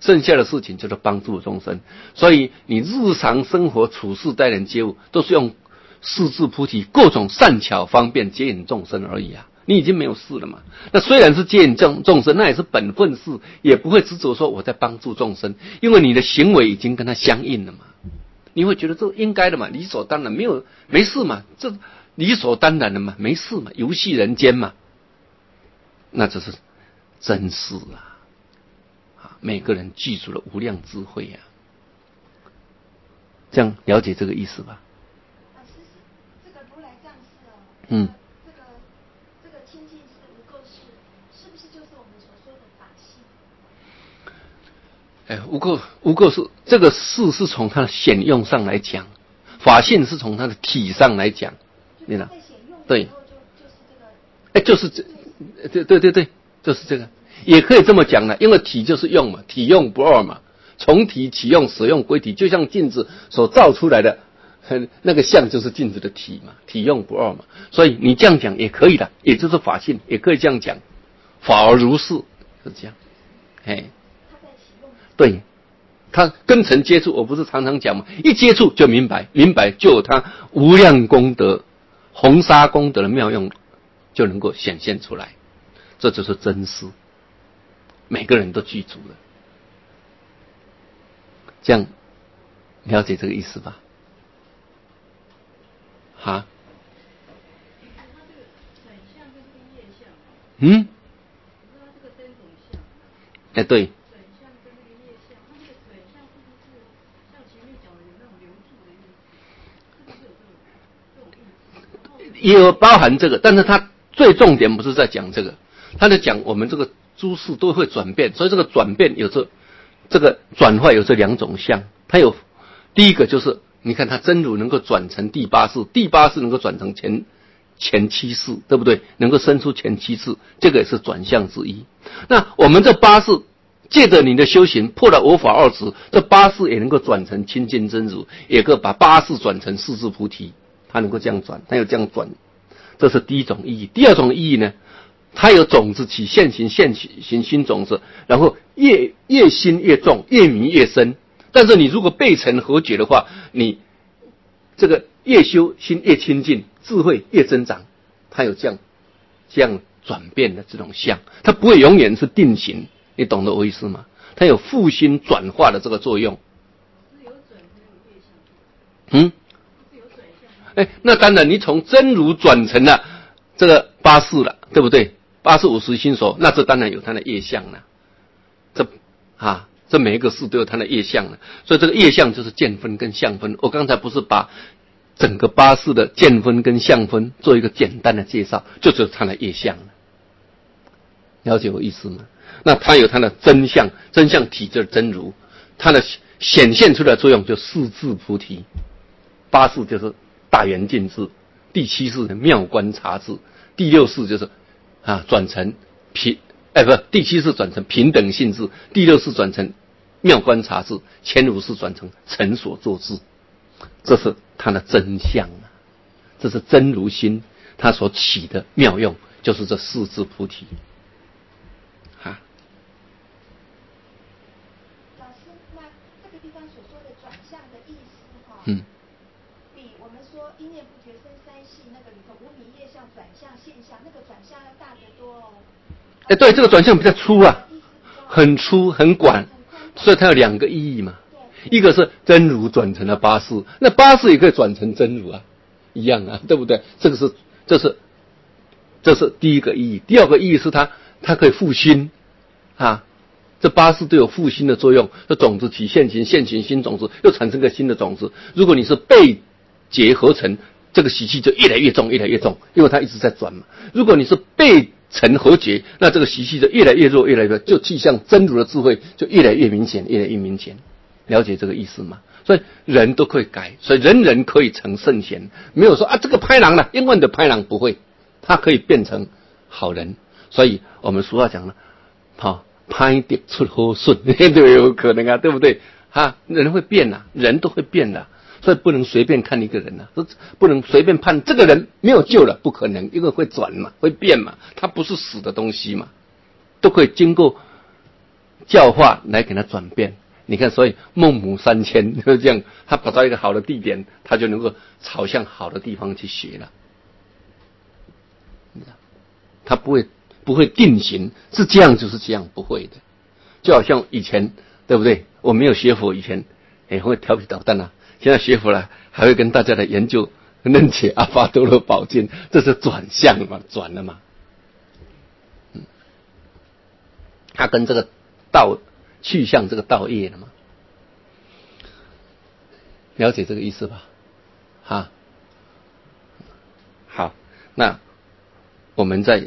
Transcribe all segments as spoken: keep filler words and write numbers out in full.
剩下的事情就是帮助众生。所以你日常生活处事待人接物，都是用四智菩提各种善巧方便接引众生而已啊。你已经没有事了嘛。那虽然是接引众众生，那也是本分事，也不会执着说我在帮助众生，因为你的行为已经跟他相应了嘛。你会觉得这应该的嘛，理所当然，没有没事嘛，这理所当然的嘛，没事嘛，游戏人间嘛。那这是真事啊！啊，每个人具足了无量智慧啊。这样了解这个意思吧？ 啊，其实这个如来藏事哦， 嗯， 这个这个清净事、无垢事，是不是就是我们所说的法性？ 哎，无垢无垢是这个事是从它的显用上来讲，法性是从它的体上来讲，你呢？对，哎，就是这。对对对对，就是这个，也可以这么讲的，因为体就是用嘛，体用不二嘛，从体起用，使用归体，就像镜子所照出来的，那个像就是镜子的体嘛，体用不二嘛，所以你这样讲也可以的，也就是法性，也可以这样讲，法而如是，是这样，哎，对，他跟尘接触，我不是常常讲嘛，一接触就明白，明白就有他无量功德、红沙功德的妙用。就能够显现出来，这就是真实，每个人都具足了。这样了解这个意思吧？哈？嗯？哎，对。也有包含这个，但是它最重点不是在讲这个，他在讲我们这个诸事都会转变，所以这个转变有这这个转化有这两种相，它有第一个就是你看它真如能够转成第八世，第八世能够转成前前七世，对不对？能够生出前七世，这个也是转相之一。那我们这八世借着你的修行破了我法二执，这八世也能够转成清净真如，也可以把八世转成四智菩提。它能够这样转，它有这样转，这是第一种意义。第二种意义呢，它有种子起现行，现行新种子，然后越越新越重，越迷越深。但是你如果背尘合觉的话，你这个越修心越清净，智慧越增长。它有这样这样转变的这种相，它不会永远是定型，你懂得我意思吗？它有复兴转化的这个作用。嗯。哎，那当然，你从真如转成了这个八识了，对不对？八识五十心所，那这当然有它的业相了。这啊，这每一个事都有它的业相了，所以这个业相就是见分跟相分。我刚才不是把整个八识的见分跟相分做一个简单的介绍，就只有它的业相了。了解我意思吗？那它有它的真相，真相体就是真如，它的显现出来的作用就四智菩提，八识就是大圆镜智，第七世的妙观察智，第六世就是啊转成平，哎不，第七世转成平等性智，第六世转成妙观察智，前五世转成成所作智，这是它的真相啊，这是真如心它所起的妙用，就是这四智菩提。啊， 老师，那这个地方所说的转向的意思哈， 嗯。 一念不觉生三系那个里头无明业相转向现象，那个转向要大得多哦。 哎，对，这个转向比较粗啊，很粗很广，所以它有两个意义嘛。一个是真如转成了八识，那八识也可以转成真如啊，一样啊，对不对？这个是这是这是第一个意义。第二个意义是它它可以复兴啊，这八识都有复兴的作用。这种子起现行，现行新种子又产生个新的种子。如果你是被结合成，这个习气就越来越重，越来越重，因为它一直在转嘛。如果你是被尘合结，那这个习气就越来越弱，越来越弱，就气向真如的智慧就越来越明显，越来越明显。了解这个意思吗？所以人都可以改，所以人人可以成圣贤，没有说啊这个拍狼了，因为你的拍狼不会，他可以变成好人。所以我们俗话讲了，好拍得出好顺，都有可能啊，对不对？哈，人会变啊，人都会变的。所以不能随便看一个人啊，不能随便判这个人没有救了，不可能，因为会转嘛，会变嘛，它不是死的东西嘛，都可以经过教化来给他转变。你看，所以孟母三迁就是这样，他找到一个好的地点，他就能够朝向好的地方去学了。他不会不会定型，是这样就是这样，不会的。就好像以前，对不对？我没有学佛以前，也会调皮捣蛋啊。现在学佛了，还会跟大家来研究楞伽阿跋多罗宝经，这是转向嘛，转了嘛。嗯，他跟这个道去向这个道业了嘛。了解这个意思吧？哈，好，那我们再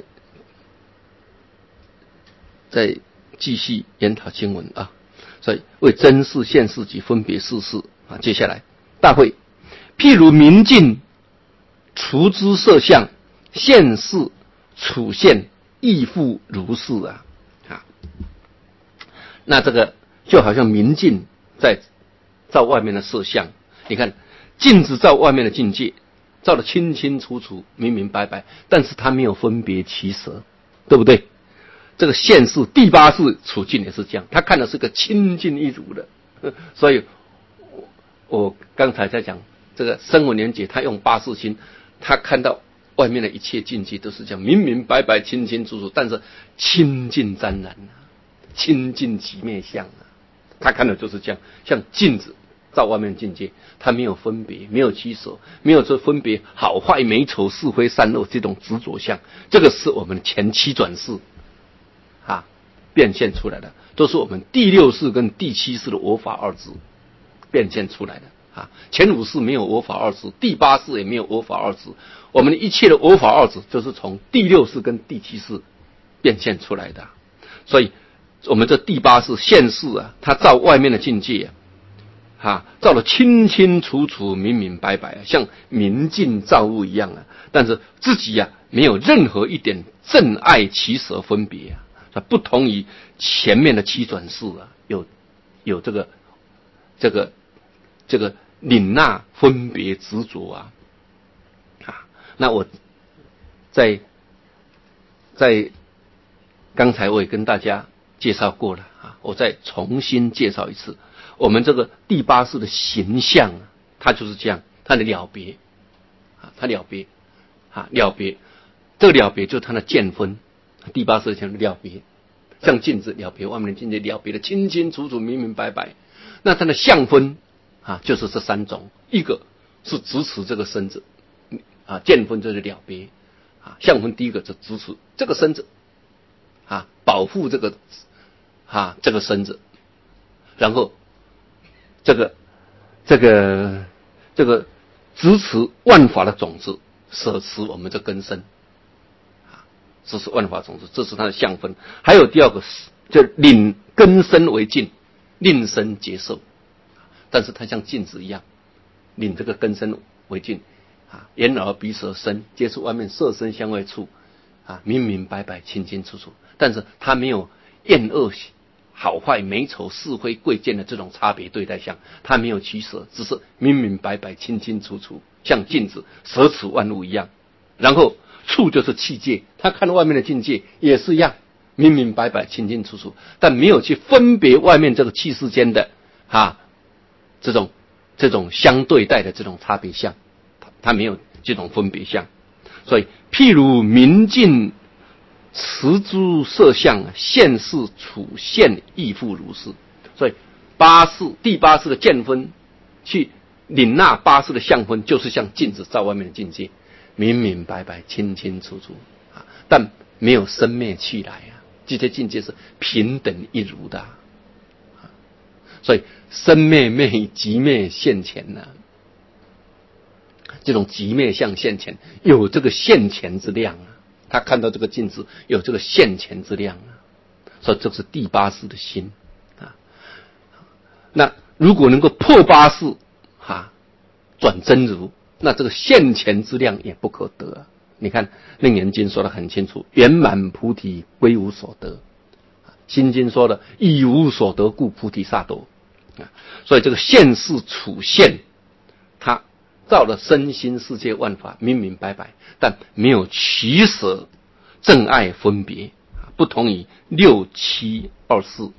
再继续研讨经文啊。所以为真事、现事及分别事事啊。接下来大会，譬如明镜除之色相，现事处现亦复如是啊啊。那这个就好像明镜在照外面的色相，你看镜子照外面的境界，照得清清楚楚、明明白白，但是它没有分别其色，对不对？这个现世第八世处境也是这样，他看的是个清净一如的，所以我刚才在讲这个声闻缘觉，他用八识心，他看到外面的一切境界都是这样明明白白、清清楚楚，但是清净沾染啊，清净极灭相啊，他看的就是这样，像镜子照外面的境界，他没有分别，没有取舍，没有这分别好坏美丑是非善恶这种执着相，这个是我们前七转世啊，变现出来的，都是我们第六世跟第七世的我法二执变现出来的啊。前五世没有我法二执，第八世也没有我法二执，我们的一切的我法二执就是从第六世跟第七世变现出来的。所以我们这第八世现世啊，它照外面的境界啊，啊照得清清楚楚、明明白白啊，像明镜照物一样啊。但是自己啊，没有任何一点正爱取舍分别啊。不同于前面的七转世啊，有有这个这个这个领纳分别执着啊啊！那我在在刚才我也跟大家介绍过了啊，我再重新介绍一次，我们这个第八世的形象啊，它就是这样，它的了别啊，它了别啊了别，这个了别就是它的见分。第八识讲了别，像镜子了别外面的境界，了别的清清楚楚、明明白白。那它的相分啊，就是这三种，一个是支持这个身子啊，见分就是了别啊，相分第一个是支持这个身子啊，保护这个啊这个身子，然后这个这个这个支持万法的种子，舍持我们这根身。这是万法种子，这是它的相分。还有第二个，就领根身为镜，令身接受。但是它像镜子一样，领这个根身为镜啊，眼耳鼻舌身接触外面色身香味触啊，明明白白、清清楚楚。但是它没有厌恶、好坏、美丑、是非、贵贱的这种差别对待相，它没有取舍，只是明明白白、清清楚楚，像镜子舍此万物一样。然后触就是器界，他看到外面的境界也是一样，明明白白、清清楚楚，但没有去分别外面这个器世间的啊这种这种相对待的这种差别相，他没有这种分别相。所以，譬如明镜持诸色相，现世处现亦复如是。所以八识第八识的见分，去领纳八识的相分，就是像镜子照外面的境界。明明白白、清清楚楚啊，但没有生灭去来啊，这些境界是平等一如的啊。所以生灭灭即灭现前呢、啊，这种即灭相现前有这个现前之量啊，他看到这个镜子有这个现前之量啊，所以这是第八识的心啊。那如果能够破八识啊，转真如。那这个现前之量也不可得啊！你看《楞严经》说得很清楚，圆满菩提归无所得。心经说的以无所得故菩提萨埵啊，所以这个现世处现，它照了身心世界万法明明白白，但没有取舍正爱分别，不同于六七二四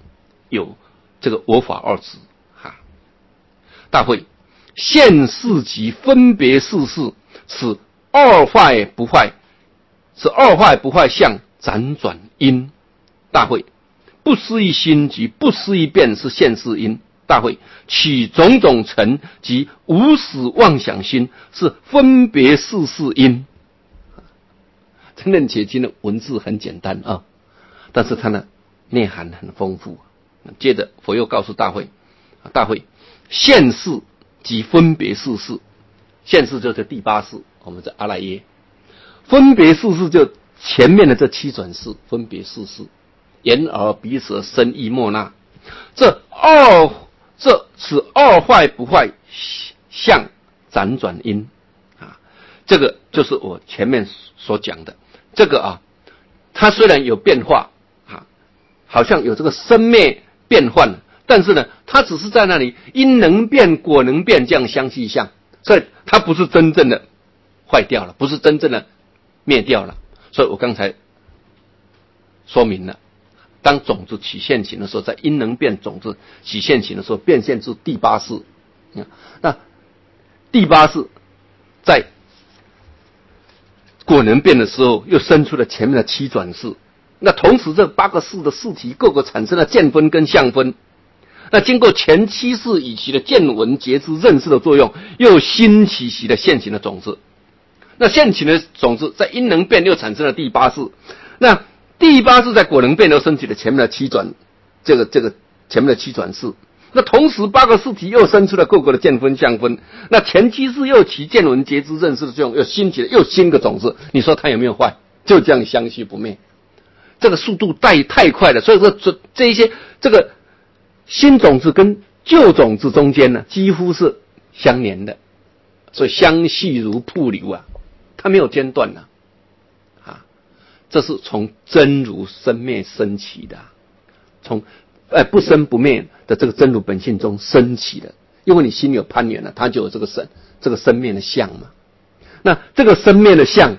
有这个我法二执。哈，大会现世即分别世事，此二坏不坏，此二坏不坏相辗转因。大会不思议心及不思议变是现世因。大会起种种尘及无始妄想心是分别世事因。这楞伽经的文字很简单啊，但是它的内涵很丰富。接着佛又告诉大会，大会现世及分别世事，现世就是第八世，我们在阿赖耶；分别世事就前面的这七转世，分别世事，眼耳鼻舌身意莫那，这二这此二坏不坏相辗转因啊，这个就是我前面所讲的。这个啊，它虽然有变化啊，好像有这个生灭变换，但是呢，它只是在那里因能变果能变这样相续相，所以它不是真正的坏掉了，不是真正的灭掉了。所以我刚才说明了，当种子起现行的时候，在因能变种子起现行的时候，变现至第八世。那第八世在果能变的时候，又生出了前面的七转世。那同时这八个世的世体各个产生了见分跟相分。那经过前七世以其的见闻觉知认识的作用，又新起习的现行的种子。那现行的种子在因能变又产生了第八世。那第八世在果能变又升起了前面的七转，这个这个前面的七转世。那同时八个世体又生出了各个的见分相分。那前七世又起见闻觉知认识的作用，又新起了又新的种子。你说它有没有坏？就这样相续不灭。这个速度太太快了，所以说这这一些这个新种子跟旧种子中间呢，几乎是相连的，所以相续如瀑流啊，它没有间断啊。啊，这是从真如生灭升起的，从呃不生不灭的这个真如本性中升起的。因为你心有攀缘了，它就有这个生这个生灭的相嘛。那这个生灭的相，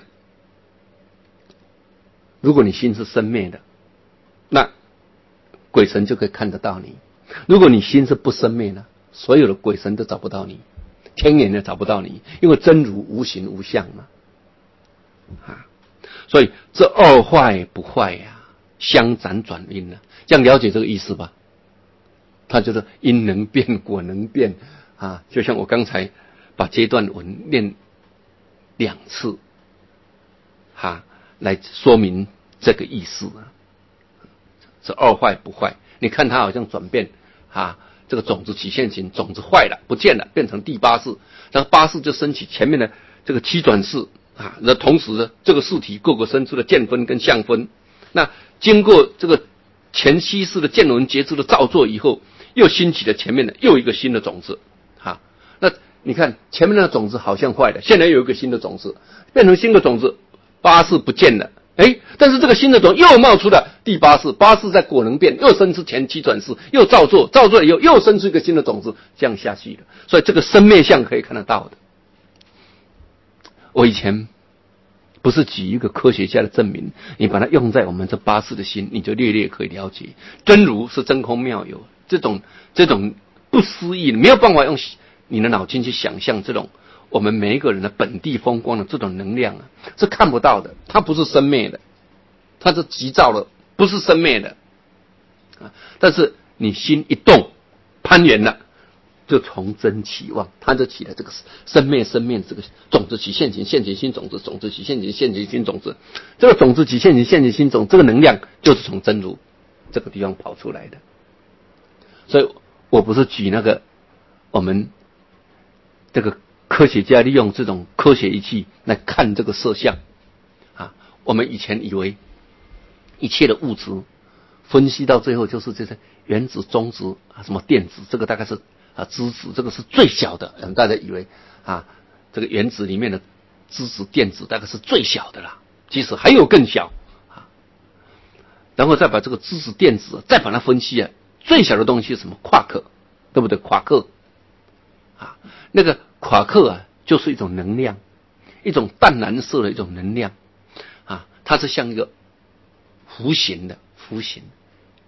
如果你心是生灭的，那鬼神就可以看得到你；如果你心是不生灭的，所有的鬼神都找不到你，天眼也找不到你，因为真如无形无相嘛。啊，所以这二坏不坏呀、啊，相辗转因啊，这样了解这个意思吧？它就是因能变果能变啊，就像我刚才把这段文念两次，哈、啊，来说明这个意思啊。这二坏不坏，你看它好像转变啊，这个种子起现行，种子坏了不见了，变成第八世，然后八世就升起前面的这个七转世啊，那同时呢，这个世体各个生出的见分跟相分，那经过这个前七世的见闻觉知的造作以后，又兴起了前面的又一个新的种子啊。那你看前面的种子好像坏了，现在有一个新的种子，变成新的种子，八世不见了。哎，但是这个新的种又冒出了第八世，八世在果能变，又生出前七转世，又造作，造作以后又生出一个新的种子，这样下去的。所以这个生灭相可以看得到的。我以前不是举一个科学家的证明，你把它用在我们这八世的心，你就略略可以了解，真如是真空妙有，这种这种不思议，没有办法用你的脑筋去想象这种。我们每一个人的本地风光的这种能量啊，是看不到的，它不是生灭的，它是急躁的，不是生灭的啊。但是你心一动，攀缘了，就从真起妄，它就起了这个生灭生灭这个种子起现行，现行新种子，种子起现行，现行新种子。这个种子起现行，现行新种，这个能量就是从真如这个地方跑出来的。所以我不是举那个我们这个。科学家利用这种科学仪器来看这个色相啊，我们以前以为一切的物质分析到最后就是这些原子、中子啊，什么电子，这个大概是啊质子，这个是最小的。嗯，大家以为啊，这个原子里面的质子、电子大概是最小的啦，其实还有更小啊。然后再把这个质子、电子再把它分析啊，最小的东西是什么？夸克，对不对？夸克啊，那个。夸克啊，就是一种能量，一种淡蓝色的一种能量啊，它是像一个弧形的弧形，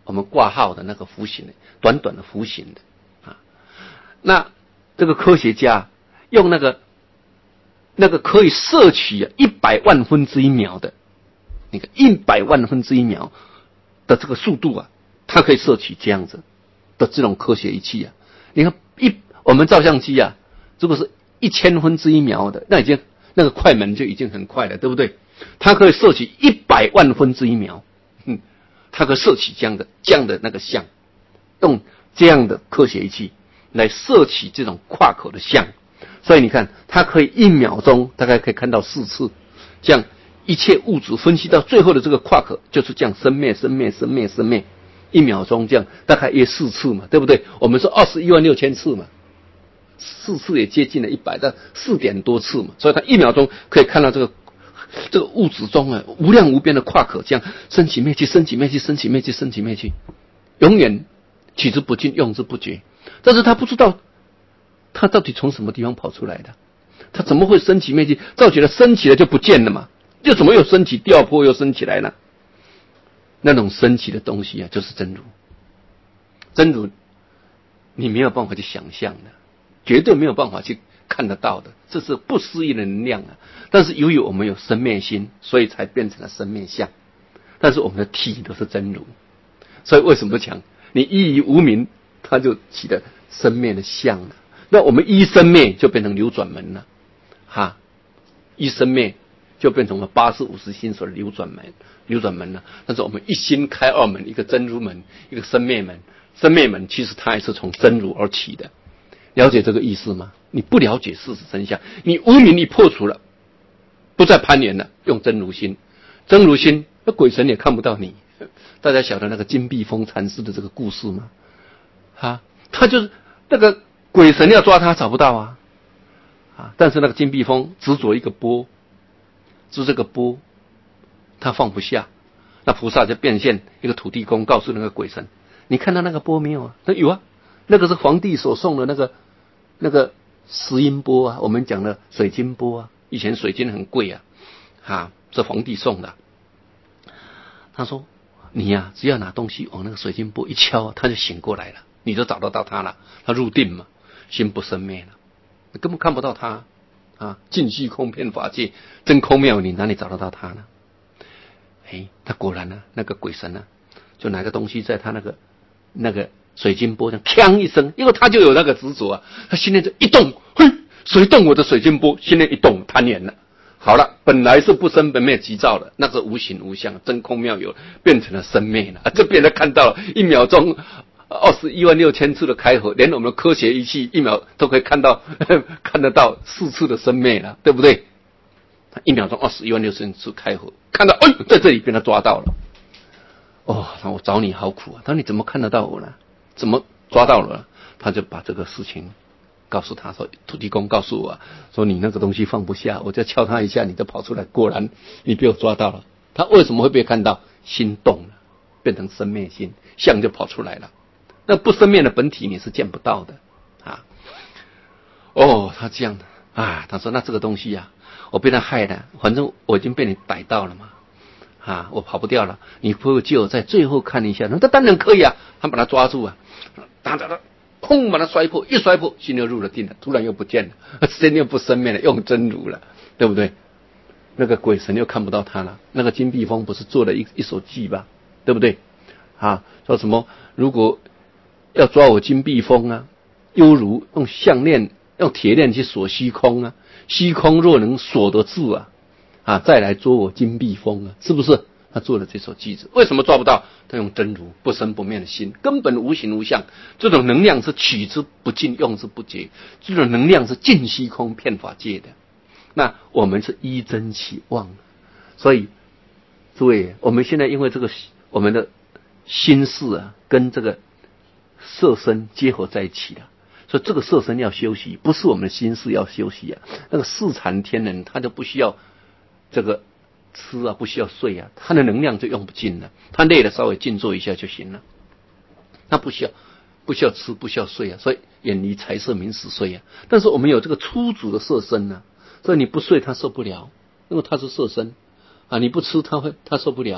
我们挂号的那个弧形的，短短的弧形的啊。那这个科学家用那个那个可以摄取啊一百万分之一秒的，那个一百万分之一秒的这个速度啊，它可以摄取这样子的这种科学仪器啊。你看一我们照相机啊，如果是一千分之一秒的，那已经那个快门就已经很快了，对不对？它可以摄取一百万分之一秒，嗯，它可以摄取这样的这样的那个像，用这样的科学仪器来摄取这种夸克的像，所以你看，它可以一秒钟大概可以看到四次，这样一切物质分析到最后的这个夸克就是这样生灭、生灭、生灭、生灭，一秒钟这样大概约四次嘛，对不对？我们说二十一万六千次嘛。四次也接近了一百，但四点多次嘛，所以它一秒钟可以看到这个这个物质中啊无量无边的夸克，这样升起灭去，升起灭去，升起灭去，升起灭去，永远取之不尽，用之不绝。但是他不知道他到底从什么地方跑出来的，他怎么会升起灭去？照觉得升起了就不见了嘛，又怎么又升起，掉坡又升起来呢？那种升起的东西啊，就是真如。真如你没有办法去想象的。绝对没有办法去看得到的，这是不思议的能量啊！但是由于我们有生灭心，所以才变成了生灭相。但是我们的体都是真如，所以为什么讲你依于无明，它就起了生灭的相了？那我们依生灭就变成流转门了，哈，依生灭就变成了八十五十心所的流转门，流转门了。但是我们一心开二门，一个真如门，一个生灭门。生灭门其实它也是从真如而起的。了解这个意思吗？你不了解事实真相，你无明你破除了，不再攀缘了，用真如心，真如心，那鬼神也看不到你。大家晓得那个金碧峰禅师的这个故事吗？啊，他就是那个鬼神要抓他找不到啊，啊，但是那个金碧峰执着一个波，执这个波，他放不下，那菩萨就变现一个土地公，告诉那个鬼神，你看到那个波没有啊？他有啊，那个是皇帝所送的那个。那个石英波啊，我们讲的水晶波啊，以前水晶很贵啊，啊，是皇帝送的。他说：“你呀、啊，只要拿东西往那个水晶波一敲，他就醒过来了，你就找得到他了。他入定嘛，心不生灭了，你根本看不到他啊！尽虚空遍法界，真空妙，你哪里找得到他呢？哎，他果然呢、啊，那个鬼神呢、啊，就拿个东西在他那个那个。”水晶波这样锵一声，因为他就有那个执着啊，他心念就一动，嘿，谁动我的水晶波？心念一动，贪念了。好了，本来是不生本灭即照的，那是无形无相，真空妙有，变成了生灭了。这边人看到了一秒钟二十一万六千次的开合，连我们的科学仪器一秒都可以看到看得到四次的生灭了，对不对？一秒钟二十一万六千次开合，看到哎，在这里被他抓到了。哦，我找你好苦啊！他说你怎么看得到我呢？怎么抓到了？他就把这个事情告诉他说：“土地公告诉我、啊，说你那个东西放不下，我就敲他一下，你就跑出来。果然你被我抓到了。他为什么会被看到？心动了，变成生灭心，相就跑出来了。那不生灭的本体你是见不到的啊。哦，他这样的啊，他说那这个东西呀、啊，我被他害了，反正我已经被你逮到了嘛。”啊，我跑不掉了，你可不可以借我在最后看一下？那当然可以啊，他把他抓住啊，打打打，砰，把他摔破，一摔破，心又入了定了，突然又不见了，心又不生灭了，用真如了，对不对？那个鬼神又看不到他了。那个金碧峰不是做了一一首偈吧，对不对？啊，说什么？如果要抓我金碧峰啊，犹如用项链、用铁链去锁虚空啊，虚空若能锁得住啊。啊，再来捉我金碧峰啊，是不是？他做了这首偈子，为什么抓不到？他用真如不生不灭的心，根本无形无相，这种能量是取之不尽，用之不竭，这种能量是尽虚空遍法界的。那我们是依真起妄，所以诸位，我们现在因为这个我们的心事啊，跟这个色身结合在一起了。所以这个色身要休息，不是我们的心事要休息啊。那个四禅天人他就不需要这个吃啊，不需要睡啊，他的能量就用不尽了。他累了稍微静坐一下就行了，他不需要不需要吃，不需要睡啊，所以远离财色名食睡啊。但是我们有这个粗主的色身啊，所以你不睡他受不了，因为他是色身啊，你不吃他会他受不了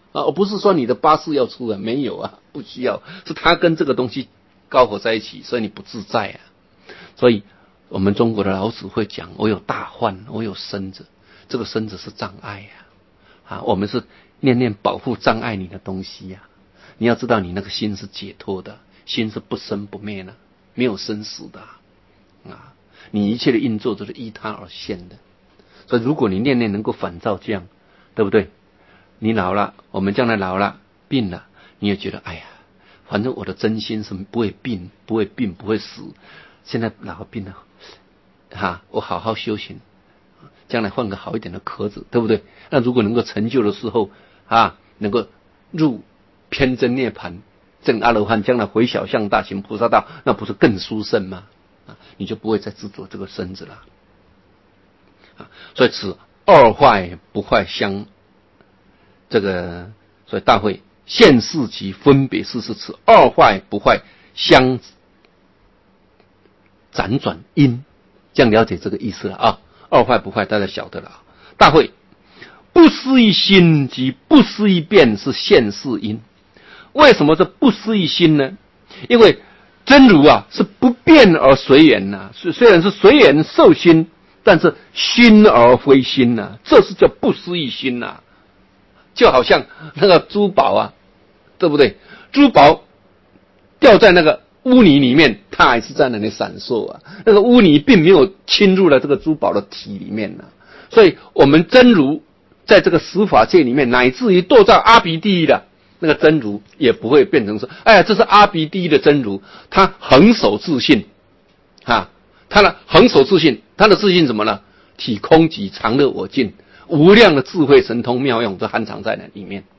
啊，而不是说你的八识要出啊，没有啊，不需要，是它跟这个东西高合在一起，所以你不自在啊。所以我们中国的老子会讲，我有大患，我有身子，这个身子是障碍呀、啊，啊，我们是念念保护障碍你的东西呀、啊。你要知道，你那个心是解脱的，心是不生不灭的，没有生死的啊。啊你一切的运作都是依它而现的。所以如果你念念能够反照这样，对不对？你老了，我们将来老了病了，你也觉得哎呀，反正我的真心是不会病，不会病，不会死。现在老了病了，哈、啊，我好好修行，将来换个好一点的壳子，对不对？那如果能够成就的时候啊，能够入偏真涅槃，证阿罗汉，将来回小向大行菩萨道，那不是更殊胜吗？啊，你就不会再执着这个身子了。啊，所以此二坏不坏相，这个所以大会现世及分别事是此二坏不坏相辗转因，这样了解这个意思了啊。二坏不坏大家晓得了。大会不思议心及不思议变是现世因。为什么是不思议心呢？因为真如啊是不变而随缘呐，虽然是随缘受心，但是心而非心呐、啊，这是叫不思议心呐、啊。就好像那个珠宝啊，对不对？珠宝掉在那个污泥里面，它还是在那里闪烁啊。那个污泥并没有侵入了这个珠宝的体里面呐、啊。所以我们真如在这个十法界里面，乃至于堕到阿鼻地狱的那个真如，也不会变成说，哎呀，这是阿鼻地狱的真如，他恒守自信，啊，他的恒守自信，他的自信什么呢？体空寂，常乐我净，无量的智慧神通妙用都含藏在那里面。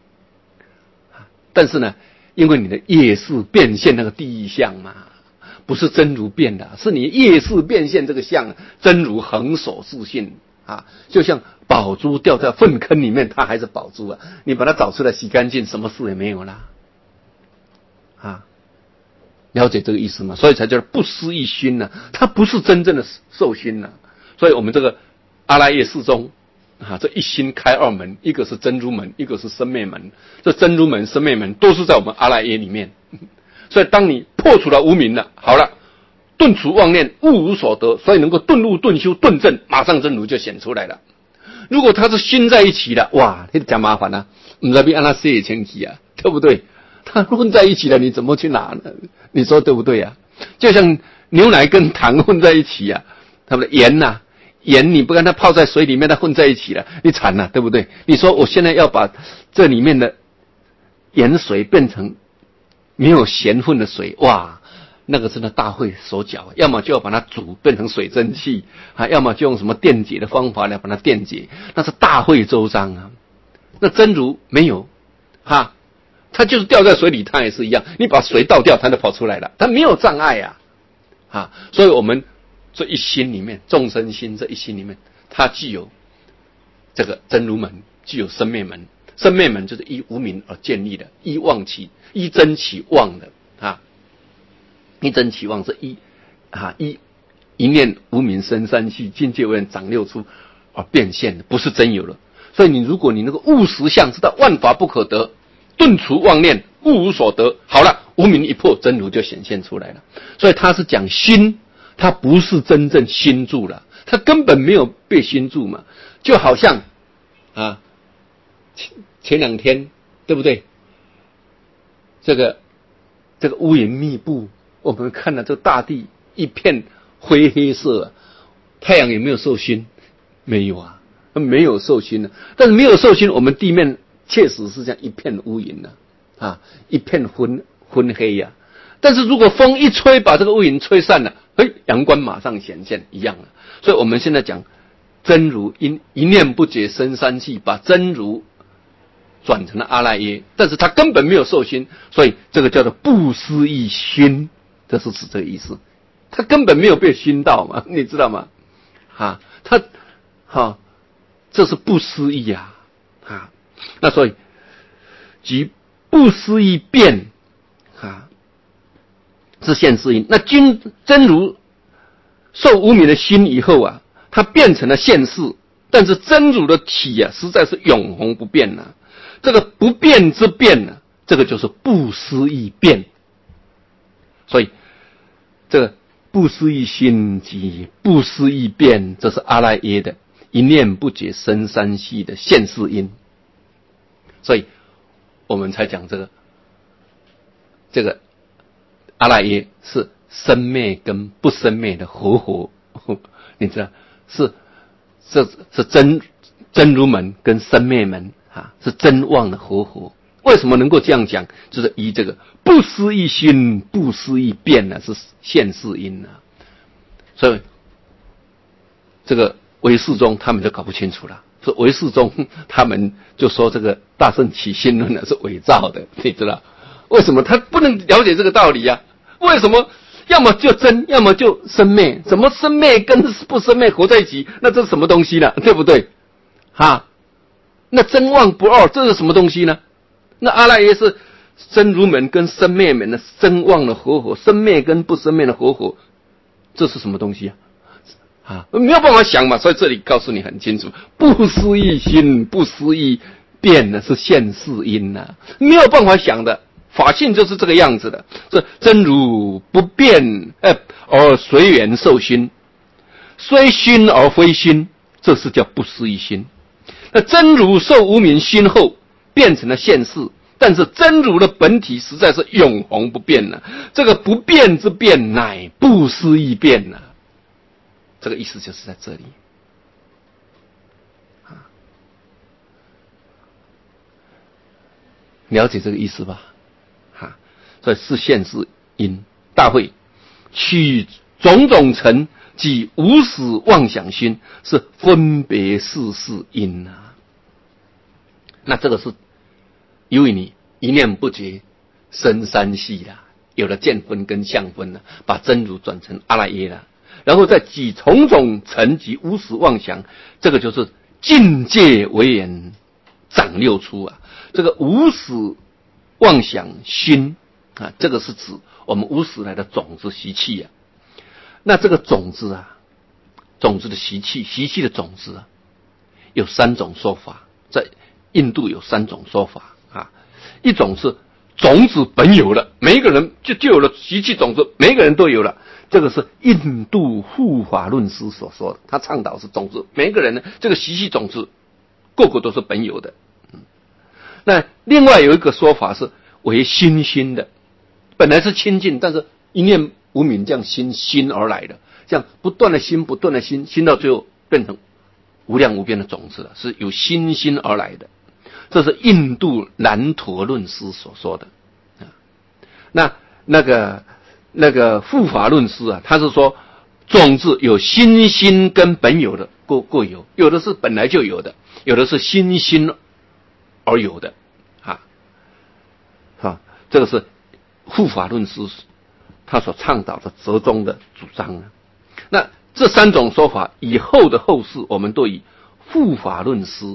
但是呢，因为你的业识变现那个第一相嘛，不是真如变的，是你业识变现这个相，真如恒守自信啊，就像宝珠掉在粪坑里面，它还是宝珠啊，你把它找出来洗干净，什么事也没有啦。啊，了解这个意思吗？所以才叫不思议心呢、啊，它不是真正的受心呢、啊。所以我们这个阿赖耶识中啊，这一心开二门，一个是真如门，一个是生灭门。这真如门、生灭门都是在我们阿赖耶里面。所以当你破除了无明了，好了，顿除妄念，悟无所得，所以能够顿悟、顿修、顿证，马上真如就显出来了。如果它是心在一起的，哇，那讲麻烦啊，不知道按那写前提啊，对不对？它混在一起了，你怎么去拿呢？你说对不对啊？就像牛奶跟糖混在一起啊，它的盐呐、啊。盐你不跟它泡在水里面，它混在一起了，你惨了，对不对？你说我现在要把这里面的盐水变成没有咸混的水，哇，那个真的大会手脚，要么就要把它煮变成水蒸气啊，要么就用什么电解的方法来把它电解，那是大会周章啊。那真如没有哈，它就是掉在水里，它也是一样，你把水倒掉，它就跑出来了，它没有障碍啊，啊，所以我们这一心里面，众生心这一心里面，它既有这个真如门，既有生灭门。生灭门就是依无明而建立的，依妄起，依真起妄的啊。依真起妄是依啊依一念无明生三气，境界为长六出而变现的，不是真有了。所以你如果你那个悟实相知道万法不可得，顿除妄念，悟无所得，好了，无明一破，真如就显现出来了。所以他是讲心。他不是真正心住了，他根本没有被心住嘛，就好像啊，前前两天对不对？这个这个乌云密布，我们看了这大地一片灰黑色、啊，太阳有没有受熏？没有啊，没有受熏呢、啊。但是没有受熏，我们地面确实是这样一片乌云呢、啊，啊，一片昏昏黑呀、啊。但是如果风一吹，把这个乌云吹散了，嘿，阳光马上显现，一样了。所以我们现在讲真如因一念不觉生三气，把真如转成了阿赖耶，但是他根本没有受心，所以这个叫做不思议熏，这是指这个意思。他根本没有被熏到嘛，你知道吗？啊，他哈，这是不思议啊，啊，那所以即不思议变啊。是现世因，那真真如受无明的心以后啊，它变成了现世，但是真如的体啊，实在是永恒不变啊。 这个不变之变呢，这个就是不思议变。所以这个不思议心及不思议变，这是阿赖耶的一念不觉生三系的现世因。所以我们才讲这个这个阿赖耶是生灭跟不生灭的合合，你知道是是是真真如门跟生灭门啊，是真妄的合合。为什么能够这样讲？就是依这个不思议心不思议变呢，是现世因啊。所以这个唯识宗他们就搞不清楚了，是唯识宗他们就说这个大乘起信论呢是伪造的，你知道为什么？他不能了解这个道理啊？为什么？要么就真，要么就生灭，怎么生灭跟不生灭合在一起？那这是什么东西呢？对不对？哈，那真妄不二，这是什么东西呢？那阿赖耶是真如门跟生灭门的真妄的合合，生灭跟不生灭的合合，这是什么东西啊？啊，没有办法想嘛，所以这里告诉你很清楚，不思议心不思议变呢是现世因呐、啊，没有办法想的。法性就是这个样子的，这真如不变，呃，而随缘受心，虽心而非心，这是叫不思议心。那真如受无明心后，变成了现世，但是真如的本体实在是永恒不变了。这个不变之变，乃不思议变了。这个意思就是在这里。了解这个意思吧？所以是现世因。大会取种种尘及无始妄想心，是分别世事因啊。那这个是因为你一念不觉生三系啦，有了见分跟相分了，把真如转成阿赖耶了，然后再举种种尘及无始妄想，这个就是境界为言长六出啊。这个无始妄想心啊，这个是指我们无始来的种子习气啊。那这个种子啊，种子的习气，习气的种子啊，有三种说法，在印度有三种说法啊。一种是种子本有了，每一个人就就有了习气种子，每一个人都有了。这个是印度护法论师所说的，他倡导是种子，每一个人呢，这个习气种子个个都是本有的。嗯、那另外有一个说法是为心心的，本来是清净，但是一念无明这样心心而来的，这样不断的心不断的心，心到最后变成无量无边的种子了，是由心心而来的。这是印度南陀论师所说的。那那个那个护法论师啊，他是说种子有心心跟本有的各各有，有的是本来就有的，有的是心心而有的啊。啊，这个是护法论师他所倡导的折中的主张啊。那这三种说法以后的后世我们都以护法论师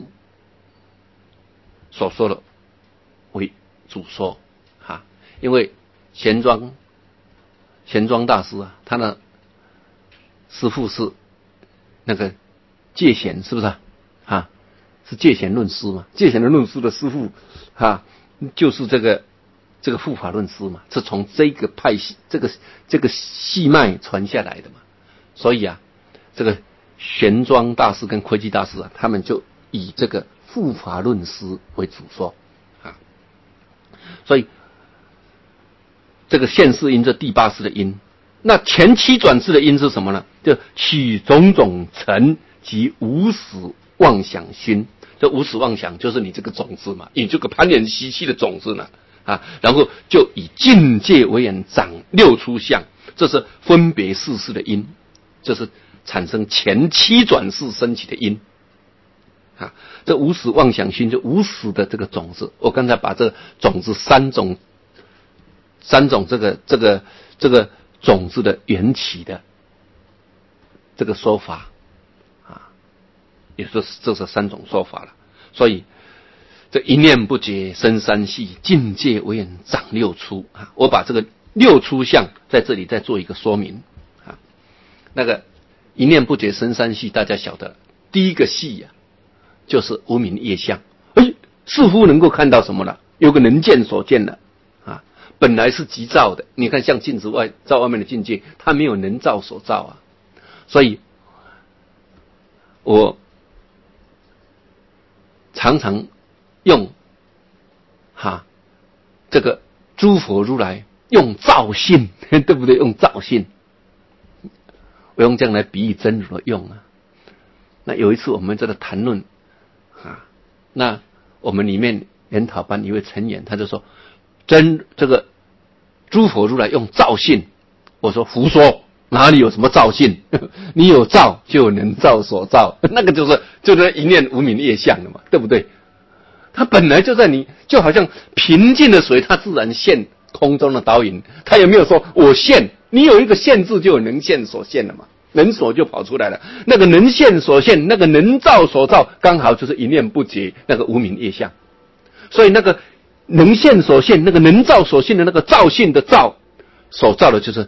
所说的为主说啊，因为贤庄贤庄大师啊，他的师父是那个戒贤，是不是啊？啊，是戒贤论师嘛？戒贤的论师的师父啊，就是这个这个护法论师嘛，是从这个派系这个这个系脉传下来的嘛。所以啊，这个玄奘大师跟窥基大师啊，他们就以这个护法论师为主说啊。所以这个现世因，这第八世的因，那前七转世的因是什么呢？就取种种尘及无始妄想心。这无始妄想就是你这个种子嘛，你这个攀缘习气的种子呢啊，然后就以境界为眼长六出相，这是分别世事的因，这是产生前七转世升起的因啊。这无始妄想心就无始的这个种子，我刚才把这个种子三种三种这个这个这个种子的缘起的这个说法啊，也就是这是三种说法了。所以这一念不觉生三系，境界为眼长六出啊。我把这个六出相在这里再做一个说明啊。那个一念不觉生三系，大家晓得，第一个系呀、啊，就是无明业相。哎， 似乎能够看到什么了？有个能见所见了啊，本来是即照的。你看，像镜子外照外面的境界，它没有能照所照啊。所以，我常常用哈这个诸佛如来用照性，对不对？用照性，我用这样来比喻真如的用啊。那有一次我们在这谈论啊，那我们里面研讨班一位成员他就说，真这个诸佛如来用照性，我说胡说，哪里有什么照性？你有照就有能照所照，那个就是就是一念无明业相的嘛，对不对？它本来就在你，就好像平静的水，它自然现空中的倒影，它也没有说我现，你有一个现字就有能现所现了嘛。能所就跑出来了，那个能现所现，那个能照所照，刚好就是一念不绝那个无明业相。所以那个能现所现，那个能照所现的那个照性的照，所照的就是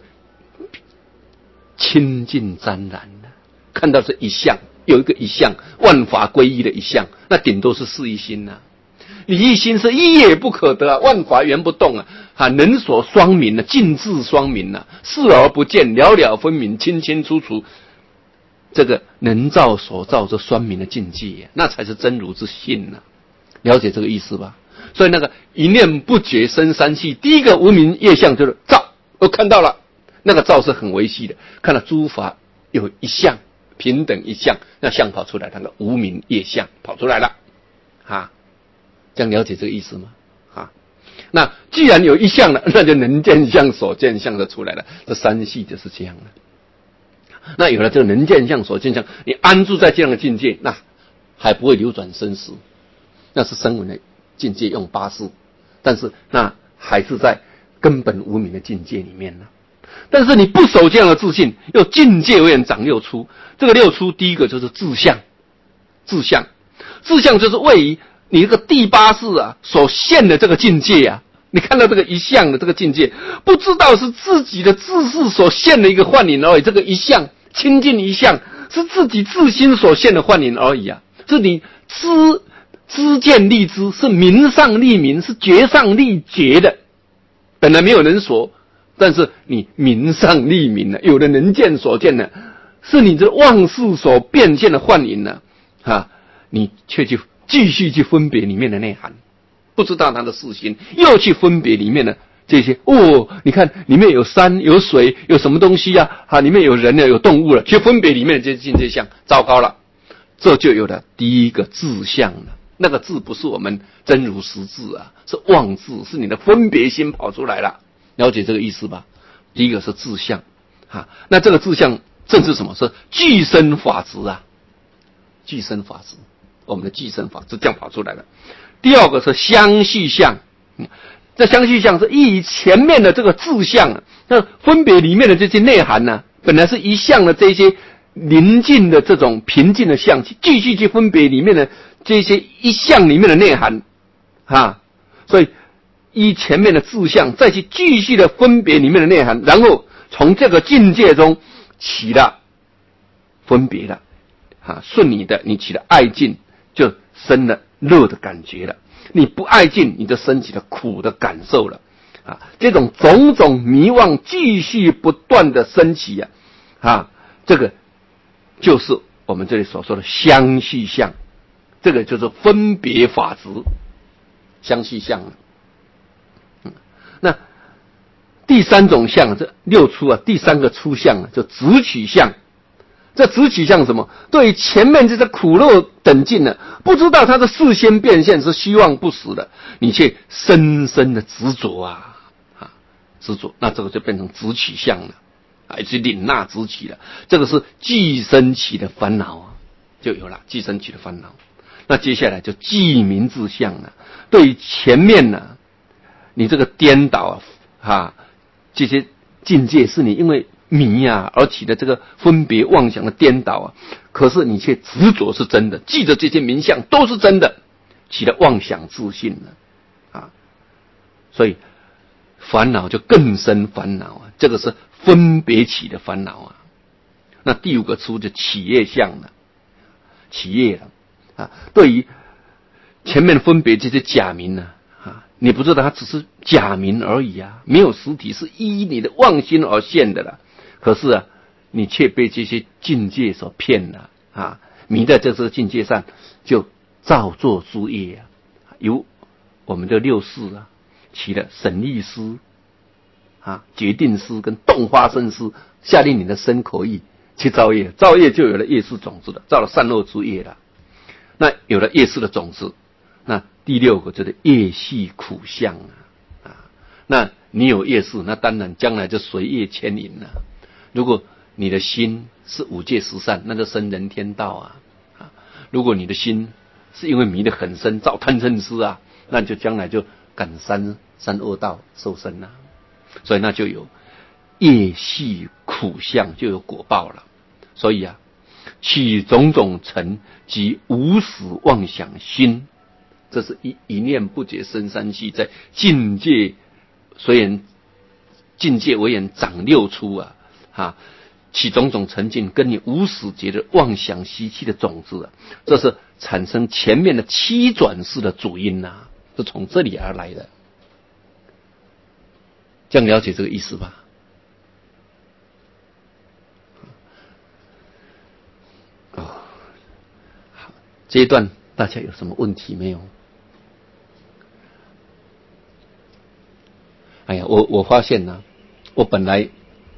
清净沾染的，看到是一相，有一个一相，万法归一的一相，那顶多是四一心呐、啊。你一心是一也不可得啊，万法原不动啊，啊，能所双明啊，尽智双明啊，视而不见，了了分明，清清楚楚，这个能照所照这双明的境界、啊，那才是真如之性啊，了解这个意思吧？所以那个一念不觉生三系，第一个无明业相就是照，我看到了，那个照是很维系的，看到诸法有一相平等一相，那相跑出来，那个无明业相跑出来了，啊。这样了解这个意思吗？啊，那既然有一相了，那就能见相、所见相的出来了。这三系就是这样的。那有了这个能见相、所见相，你安住在这样的境界，那还不会流转生死，那是声闻的境界用八识，但是那还是在根本无明的境界里面呢。但是你不守这样的自信，又境界为人长六出。这个六出，第一个就是自相，自相，自相就是位于你这个第八识啊所现的这个境界啊，你看到这个一相的这个境界，不知道是自己的自识所现的一个幻影而已。这个一相清净一相是自己自心所现的幻影而已啊，是你知知见立知，是明上立明，是觉上立觉的。本来没有人所，但是你明上立明了，有了能见所见了，是你这妄识所变现的幻影了啊，你却去继续去分别里面的内涵，不知道他的事心，又去分别里面的这些哦，你看里面有山有水有什么东西啊，啊里面有人了有动物了，去分别里面的这些境界相，糟糕了，这就有了第一个自相了。那个字不是我们真如实字啊，是妄字，是你的分别心跑出来了，了解这个意思吧？第一个是自相啊，那这个自相正是什么？是具身法执啊，具身法执。我们的具身法是这样跑出来的。第二个是相续相，这相续相是依前面的这个自相，那分别里面的这些内涵呢、啊，本来是一相的这些宁静的这种平静的相，继续去分别里面的这些一相里面的内涵，啊，所以依前面的自相，再去继续的分别里面的内涵，然后从这个境界中起了分别了，啊，顺你的，你起了爱敬。就生了乐的感觉了，你不爱敬，你就升起了苦的感受了，啊，这种种种迷惘继续不断的升起啊，啊，这个就是我们这里所说的相续相，这个就是分别法执，相续相。嗯，那第三种相，这六出啊，第三个出相啊，就直取相。这直取相什么？对于前面这些苦乐等境呢，不知道它的事先变现是虚妄不实的，你却深深的执着啊啊执着，那这个就变成直取相了，啊，去领纳直取了，这个是具身起的烦恼啊，就有了具身起的烦恼。那接下来就具名自相了，对于前面呢，你这个颠倒啊，啊这些境界是你因为迷啊而起的这个分别妄想的颠倒啊，可是你却执着是真的，记着这些名相都是真的，起了妄想自信了啊，所以烦恼就更生烦恼啊，这个是分别起的烦恼啊。那第五个出就起业相了，起业了啊，对于前面分别这些假名呢、啊，啊，你不知道它只是假名而已啊，没有实体，是依你的妄心而现的了。可是啊，你却被这些境界所骗了啊，迷在这些境界上，就造作诸业啊。由我们的六世啊，起了审立师啊、决定师跟动发生师，下令你的身口意去造业，造业就有了业识种子了，造了善恶诸业了。那有了业识的种子，那第六个就是业系苦相啊，啊，那你有业识，那当然将来就随业牵引了。如果你的心是五戒十善，那就生人天道啊，啊，如果你的心是因为迷得很深，造贪嗔痴啊，那就将来就感三三恶道受生啊，所以那就有业系苦相，就有果报了。所以啊，起种种尘及无始妄想心，这是一一念不觉生三系，在境界虽然境界为言长六出啊，啊，起种种尘境跟你无始劫的妄想习气的种子啊，这是产生前面的七转世的主因呐、啊，是从这里而来的。这样了解这个意思吧？哦，好，这一段大家有什么问题没有？哎呀，我我发现呢、啊，我本来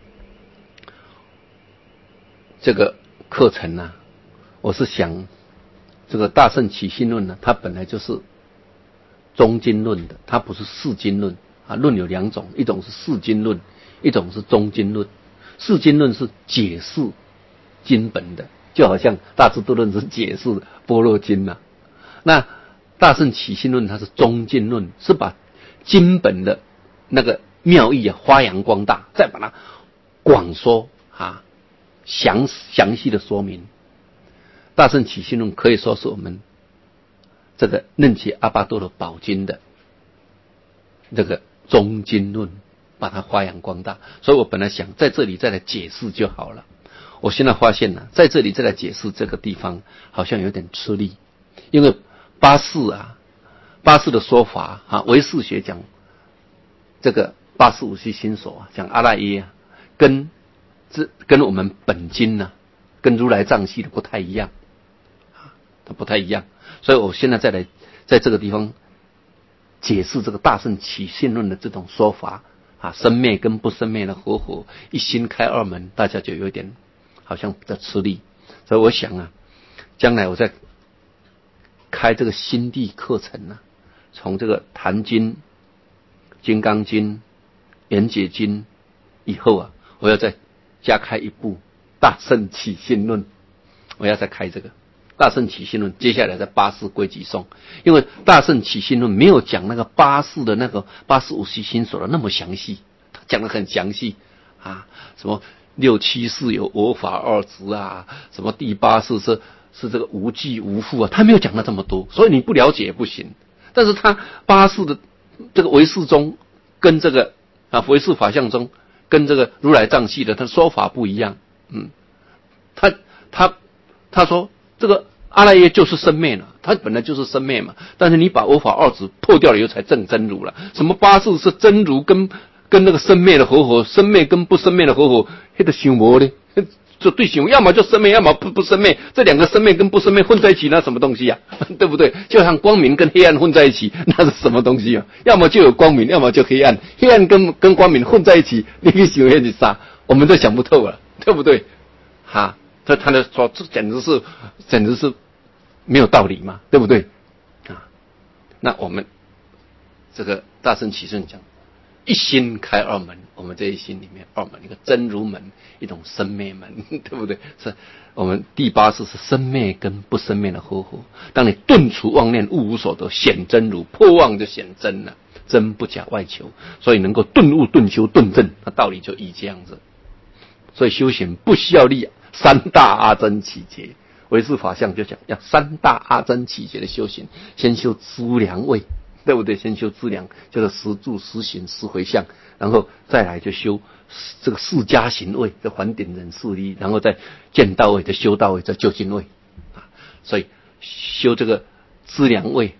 这个课程呢、啊，我是想这个大乘起信论呢，它本来就是中经论的，它不是四经论啊。论有两种，一种是四经论，一种是中经论。四经论是解释经本的，就好像大智度论是解释般若经啊。那大乘起信论它是中经论，是把经本的那个妙义啊发扬光大，再把它广说啊，详详细的说明。大乘起信论可以说是我们这个楞伽阿跋多罗宝经的这个中经论，把它发扬光大。所以我本来想在这里再来解释就好了。我现在发现呢，在这里再来解释这个地方好像有点吃力，因为八识啊，八识的说法啊，唯识学讲这个八识五系心所啊，讲阿赖耶啊，跟这跟我们本经呢、啊，跟如来藏系的不太一样啊，它不太一样。所以我现在再来在这个地方解释这个大乘起信论的这种说法啊，生灭跟不生灭的合合，一心开二门，大家就有点好像比较吃力。所以我想啊，将来我在开这个心地课程啊，从这个坛经、金刚经、圆解经以后啊，我要再加开一部大乘起信论，我要再开这个大乘起信论，接下来在八识归集颂，因为大乘起信论没有讲那个八识的那个八识五系心所的那么详细，他讲得很详细啊，什么六七识有我法二执啊，什么第八识是是这个无记无复啊，他没有讲到这么多，所以你不了解也不行。但是他八识的这个唯识中跟这个啊唯识法相中跟这个如来藏系的他说法不一样，嗯，他他他说这个阿赖耶就是生灭了，它本来就是生灭嘛，但是你把我法二执破掉了以后才证真如了。什么八识是真如跟跟那个生灭的合合，生灭跟不生灭的合合，那个想无呢？就对想，要么就生灭，要么不不生灭，这两个生灭跟不生灭混在一起，那什么东西啊？对不对？就像光明跟黑暗混在一起，那是什么东西啊？要么就有光明，要么就黑暗，黑暗跟跟光明混在一起，你去想那是啥？我们都想不透了，对不对？哈。他他的说这简直是简直是没有道理嘛，对不对啊？那我们这个大乘起信讲一心开二门，我们这一心里面二门，一个真如门，一种生灭门，对不对？是我们第八识是生灭跟不生灭的合合。当你顿除妄念，悟无所得，显真如，破妄就显真了，真不假外求，所以能够顿悟顿修顿证，那道理就依这样子。所以修行不需要立三大阿僧祇劫，唯识法相就讲要三大阿僧祇劫的修行，先修资粮位，对不对？先修资粮，就是十住、十行、十回向，然后再来就修这个四加行位，这还点忍四力，然后再见到位，再修到位，再究竟位啊。所以修这个资粮位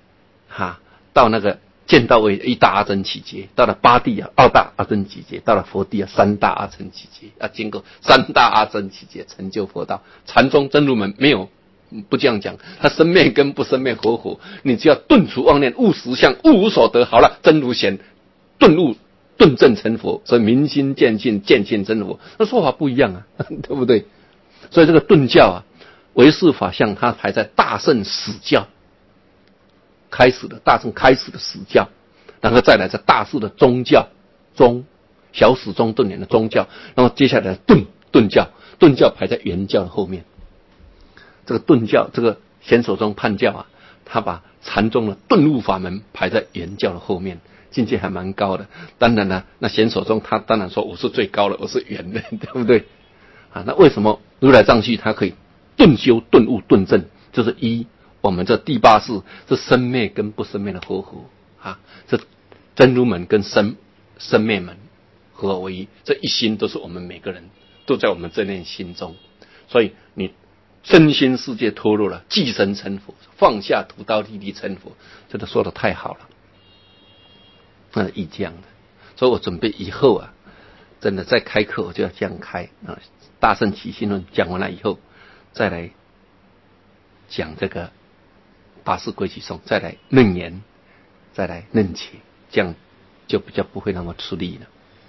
哈，到那个见到为一大阿僧祇劫，到了八地啊，二大阿僧祇劫，到了佛地啊，三大阿僧祇劫，要经过三大阿僧祇劫成就佛道。禅宗真如门没有不这样讲，他生灭跟不生灭合合，你只要顿除妄念，悟实相，悟无所得，好了，真如显，顿悟顿证成佛，所以明心见性，见性真佛，那说法不一样啊，对不对？所以这个顿教啊，唯识法相，它排在大乘始教开始的，大乘开始的始教，然后再来是大乘的宗教，宗小始终顿点的宗教，然后接下来顿顿教，顿教排在原教的后面。这个顿教，这个显首宗判教啊，他把禅宗的顿悟法门排在原教的后面，境界还蛮高的。当然了，那显首宗他当然说我是最高的，我是圆的，对不对？啊，那为什么如来藏序它可以顿修、顿悟、顿证？就是一，我们这第八识是生灭跟不生灭的合合啊，这真如门跟生生灭门合而为一，这一心都是我们每个人都在我们这念心中，所以你身心世界脱落了，即身成佛，放下屠刀立地成佛，这都说得太好了，那是一这样的。所以我准备以后啊，真的再开课我就要这样开啊。大乘起信论讲完了以后，再来讲这个八识归期颂，再来楞严，再来楞伽，这样就比较不会那么吃力了。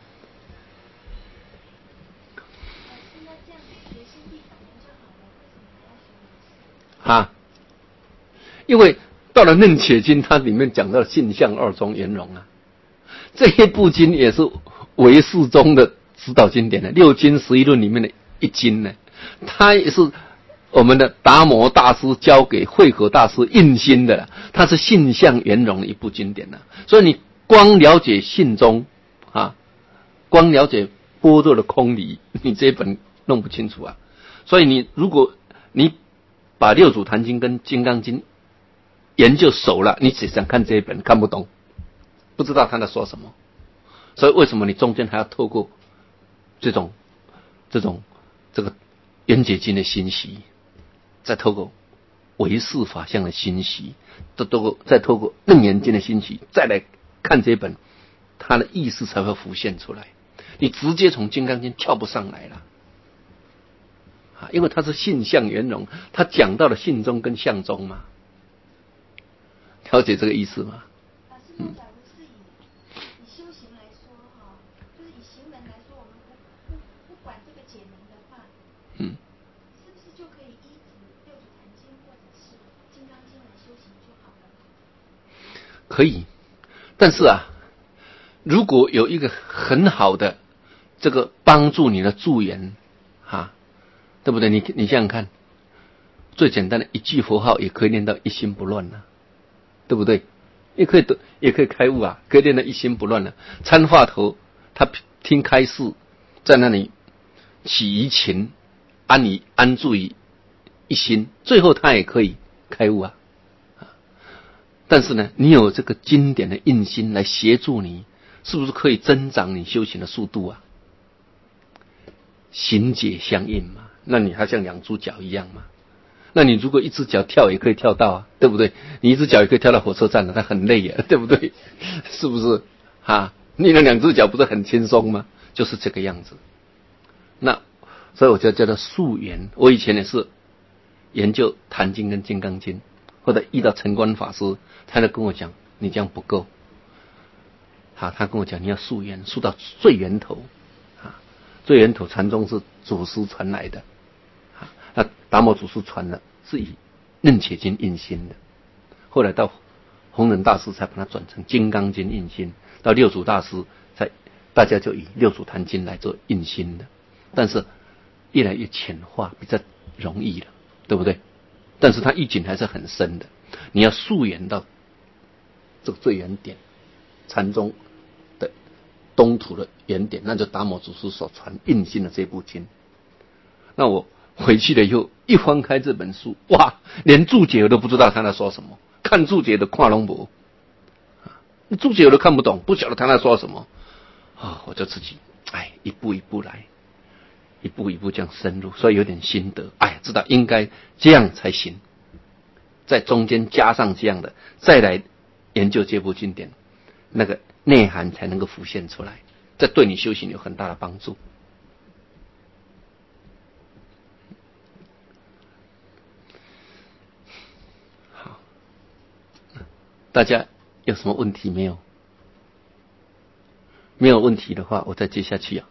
啊，因为到了楞伽经，它里面讲到性相二宗圆融啊，这一部经也是唯识中的指导经典的六经十一论里面的一经呢，它也是我们的达摩大师交给慧可大师印心的，它是性相圆融的一部经典啊。所以你光了解性中啊，光了解般若的空理，你这一本弄不清楚啊。所以你如果你把六祖坛经跟金刚经研究熟了，你只想看这一本看不懂，不知道他在说什么。所以为什么你中间还要透过这种这种这个圆觉经的欣喜，再透过唯识法相的欣喜，再透过再透过楞严经的欣喜，再来看这本，它的意思才会浮现出来。你直接从金刚经跳不上来了啊，因为它是性相圆融，它讲到了性中跟相中嘛，了解这个意思吗？ 老师，那假如是以以修行来说哈，就是以行门来说，我们不不不管这个解门的话，嗯，是不是就可以依止六祖坛经或者是金刚经来修行就好了？ 可以，但是啊，如果有一个很好的这个帮助你的助缘啊，对不对？你你想想看，最简单的一句佛号也可以念到一心不乱啊，对不对？也可以得，也可以开悟啊，可以念到一心不乱啊。参话头他听开示，在那里起疑情，安于安住于一心，最后他也可以开悟啊。但是呢，你有这个经典的印心来协助你，是不是可以增长你修行的速度啊？行解相应嘛，那你还像两只脚一样嘛？那你如果一只脚跳也可以跳到啊，对不对？你一只脚也可以跳到火车站的，它很累啊，对不对？是不是啊？你那两只脚不是很轻松吗？就是这个样子。那所以我就叫做溯源。我以前也是研究坛经跟金刚经，或者遇到陈观法师，他就跟我讲，你这样不够。好，他跟我讲，你要溯源，溯到最源头。最源头禅宗是祖师传来的，那达摩祖师传的是以楞伽经印心的，后来到弘忍大师才把它转成金刚经印心，到六祖大师才大家就以六祖坛经来做印心的，但是越来越浅化，比较容易了，对不对？但是它意境还是很深的，你要溯源到这个最原点，禅宗的东土的原点，那就达摩祖师所传印心的这部经。那我回去了以后，一翻开这本书，哇，连注解我都不知道他在说什么，看注解的看拢无，注解我都看不懂，不晓得他在说什么啊，我就自己哎一步一步来，一步一步这样深入，所以有点心得，哎，知道应该这样才行，在中间加上这样的，再来研究这部经典，那个内涵才能够浮现出来，这对你修行有很大的帮助。好，大家有什么问题没有？没有问题的话，我再接下去啊。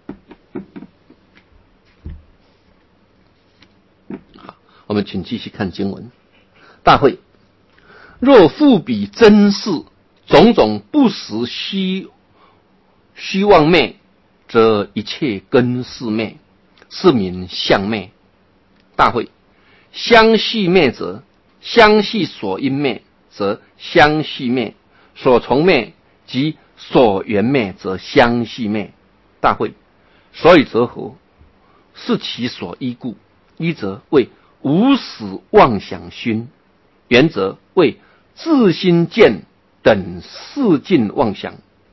好，我们请继续看经文。大会，若复彼真事，种种不实虚虚妄昧，则一切根是昧，是名相昧。大会，相续昧者，相续所因昧，则相续昧；所从昧即所缘昧，则相续昧。大会，所以则何？是其所依故。一则为无始妄想熏，原则为自心见等世尽妄想。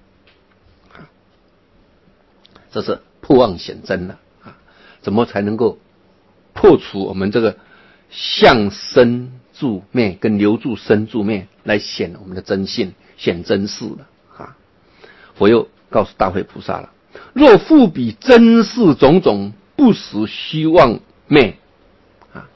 这是破妄显真了啊！怎么才能够破除我们这个相生住昧跟留住生住昧，来显我们的真性，显真事了啊！佛又告诉大慧菩萨了：若复彼真事种种不实虚妄昧啊，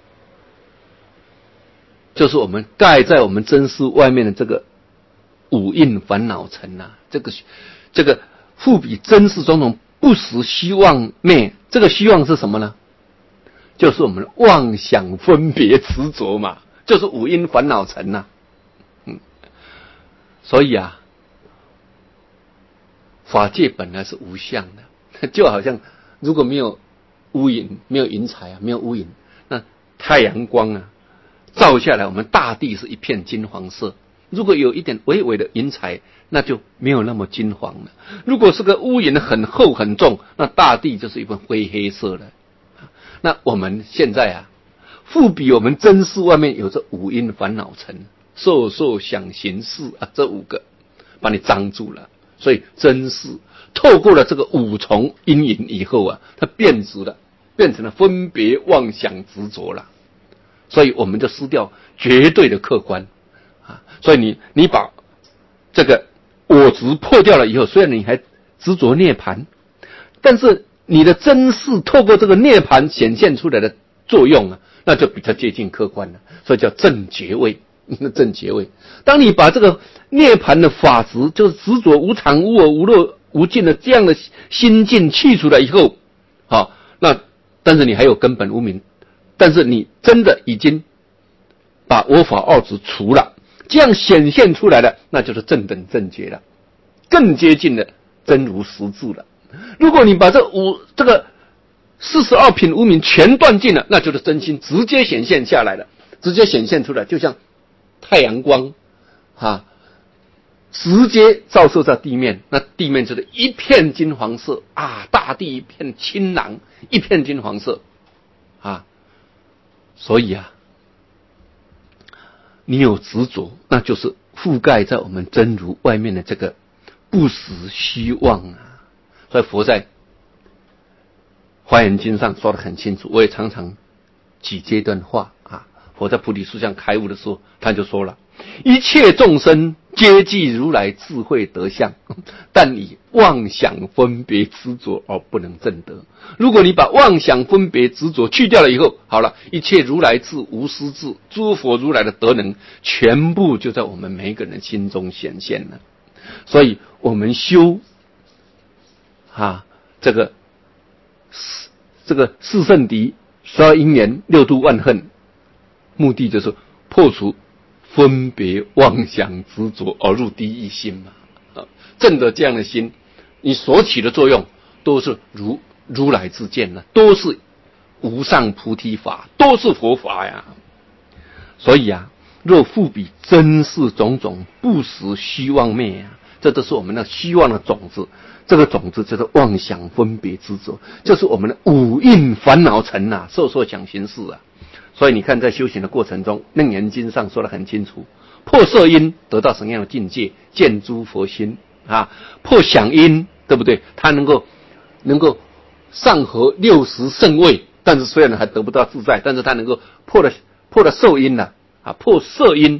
就是我们盖在我们真事外面的这个五蕴烦恼尘啊，这个这个复彼真事种种不实虚妄昧，这个虚妄是什么呢？就是我们妄想分别执着嘛，就是五蕴烦恼尘呐。嗯，所以啊，法界本来是无相的，就好像如果没有乌云，没有云彩啊，没有乌云，那太阳光啊照下来，我们大地是一片金黄色。如果有一点微微的云彩，那就没有那么金黄了。如果是个乌云很厚很重，那大地就是一片灰黑色的。那我们现在啊，复比我们真事外面有这五阴烦恼尘、受受想行识啊，这五个把你障住了。所以真事透过了这个五重阴影以后啊，它变质了，变成了分别妄想执着了。所以我们就失掉绝对的客观啊。所以你你把这个我执破掉了以后，虽然你还执着涅槃，但是你的真事透过这个涅槃显现出来的作用啊，那就比较接近客观了，所以叫正觉位。正觉位，当你把这个涅槃的法执，就是执着无常无我无乐无尽的这样的心境去除了以后，好，那但是你还有根本无明，但是你真的已经把我法二执除了，这样显现出来的，那就是正等正觉了，更接近了真如实质了。如果你把这五这个四十二品无明全断尽了，那就是真心直接显现下来了，直接显现出来，就像太阳光啊，直接照射在地面，那地面就是一片金黄色啊，大地一片青蓝，一片金黄色啊。所以啊，你有执着，那就是覆盖在我们真如外面的这个不实虚妄啊。所以佛在华严经上说得很清楚，我也常常举这段话啊。佛在菩提树上开悟的时候，他就说了：一切众生皆具如来智慧德相，但以妄想分别执着而不能证得。如果你把妄想分别执着去掉了以后，好了，一切如来智无私智，诸佛如来的德能，全部就在我们每一个人心中显现了。所以我们修啊，这个这个四圣谛、十二因缘、六度万恨，目的就是破除分别妄想执着而入第一心嘛。啊，证得这样的心，你所起的作用都是如如来之见呢，都是无上菩提法，都是佛法呀。所以啊，若复彼真事种种不实虚妄昧啊，这都是我们的虚妄的种子。这个种子就是妄想分别执着，就是我们的五蕴烦恼尘啊，受受想行识啊。所以你看，在修行的过程中，《楞严经》上说得很清楚：破色因得到什么样的境界？见诸佛心啊！破想因，对不对？他能够能够上合六十圣位，但是虽然还得不到自在，但是他能够破了破了受因了啊，破色因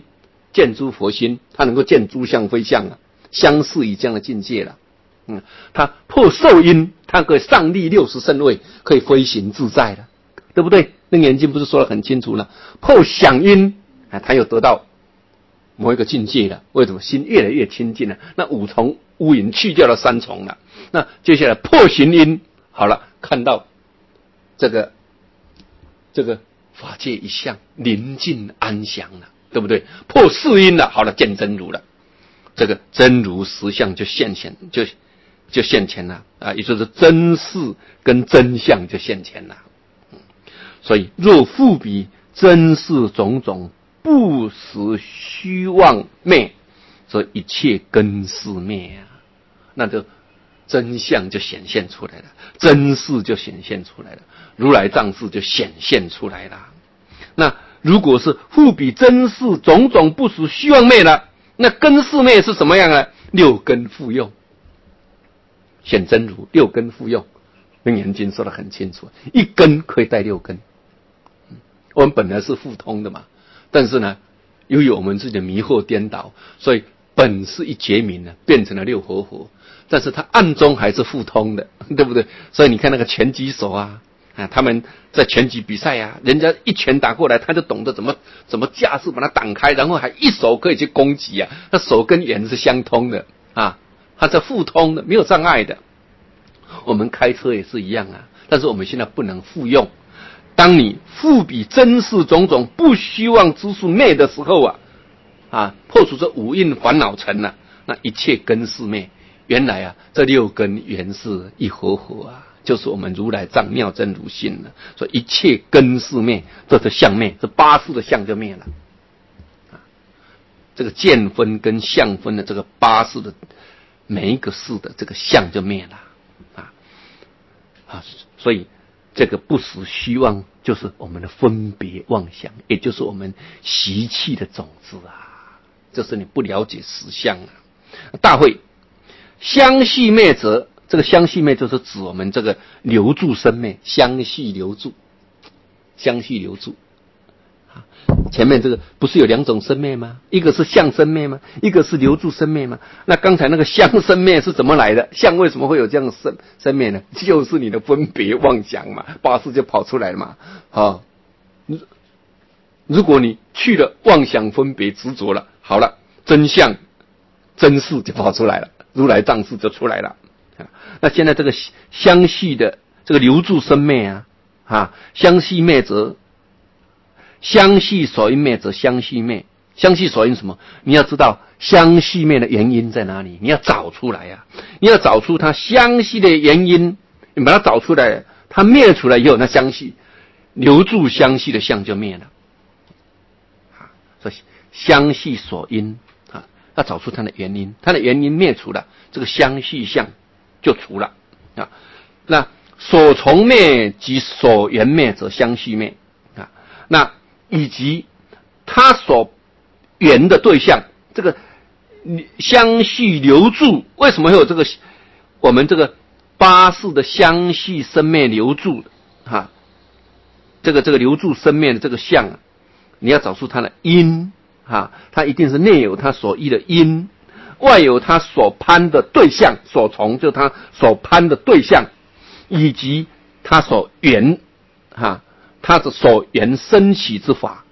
见诸佛心，他能够见诸相非相啊，相似于这样的境界了。嗯，他破受因，他可以上立六十圣位，可以飞行自在了，对不对？楞严经不是说得很清楚了？破想因啊，他又得到某一个境界了。为什么？心越来越清净了，那五重乌云去掉了三重了。那接下来破行因，好了，看到这个这个法界一相宁静安详了，对不对？破四因了，好了，见真如了，这个真如实相就现前，就就现前了啊，也就是真事跟真相就现前了。所以若复彼真事种种不实虚妄昧，所以一切根是灭啊，那就真相就显现出来了，真事就显现出来了，如来藏事就显现出来了。那如果是复彼真事种种不实虚妄昧了，那根是灭是什么样呢？六根复用，显真如，六根复用。楞严经说得很清楚，一根可以带六根。我们本来是互通的嘛，但是呢，由于我们自己的迷惑颠倒，所以本是一觉明呢，变成了六合合，但是它暗中还是互通的，对不对？所以你看那个拳击手啊，啊，他们在拳击比赛啊，人家一拳打过来，他就懂得怎么怎么架势把它挡开，然后还一手可以去攻击啊，那手跟眼是相通的啊，它是互通的，没有障碍的。我们开车也是一样啊，但是我们现在不能复用。当你复彼真事种种不虚妄之数灭的时候啊，啊，破除这五蕴烦恼尘啊，那一切根是灭。原来啊，这六根原是一合合啊，就是我们如来藏妙真如心了。所以一切根是灭，这是相灭，这八识的相就灭了。啊，这个见分跟相分的这个八识的每一个识的这个相就灭了。啊，啊，所以。这个不实虚妄就是我们的分别妄想，也就是我们习气的种子啊，就是你不了解实相啊。大会相续灭者，这个相续灭就是指我们这个留住生灭，相续留住，相续留住。前面这个不是有两种生灭吗？一个是相生灭吗？一个是留住生灭吗？那刚才那个相生灭是怎么来的？相为什么会有这样的生生灭呢？就是你的分别妄想嘛，八识就跑出来了嘛。啊，如果你去了妄想分别执着了，好了，真相真事就跑出来了，如来藏事就出来了。那现在这个相续的这个留住生灭啊，啊，相续灭则。相续所因灭则相续灭，相续所因什么？你要知道相续灭的原因在哪里，你要找出来呀、啊！你要找出它相续的原因，你把它找出来，它灭出来以后，那相续留住相续的相就灭了。啊，所以相续所因啊，要找出它的原因，它的原因灭除了，这个相续相就除了啊。那所从灭及所缘灭则相续灭啊，那。以及他所缘的对象，这个相续留住，为什么会有这个我们这个八识的相续生灭留住哈、啊？这个这个留住生灭的这个相啊，你要找出它的因啊，它一定是内有它所依的因，外有它所攀的对象，所从就是它所攀的对象，以及它所缘哈。啊它的所缘生起之法，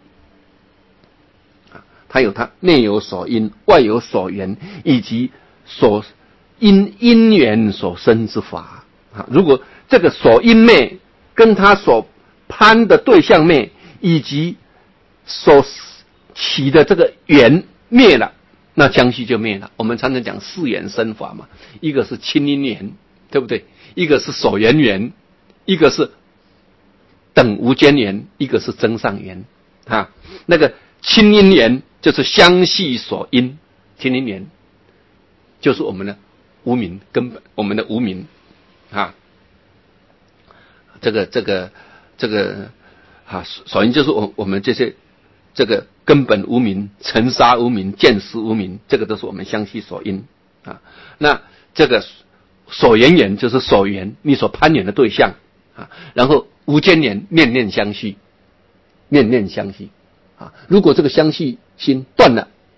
它有它内有所因，外有所缘，以及所因因缘所生之法。如果这个所因灭跟它所攀的对象灭，以及所起的这个缘灭了，那相续就灭了。我们常常讲四缘生法嘛，一个是亲因缘，对不对？一个是所缘缘，一个是等无间缘，一个是增上缘啊。那个亲因缘就是相续所因，亲因缘就是我们的无明根本，我们的无明啊。这个这个这个啊，所因就是我我们这些这个根本无明、尘沙无明、见识无明，这个都是我们相续所因啊。那这个所缘缘就是所缘，你所攀缘的对象啊，然后。无间缘念念相续，念念相续啊！如果这个相续心断了，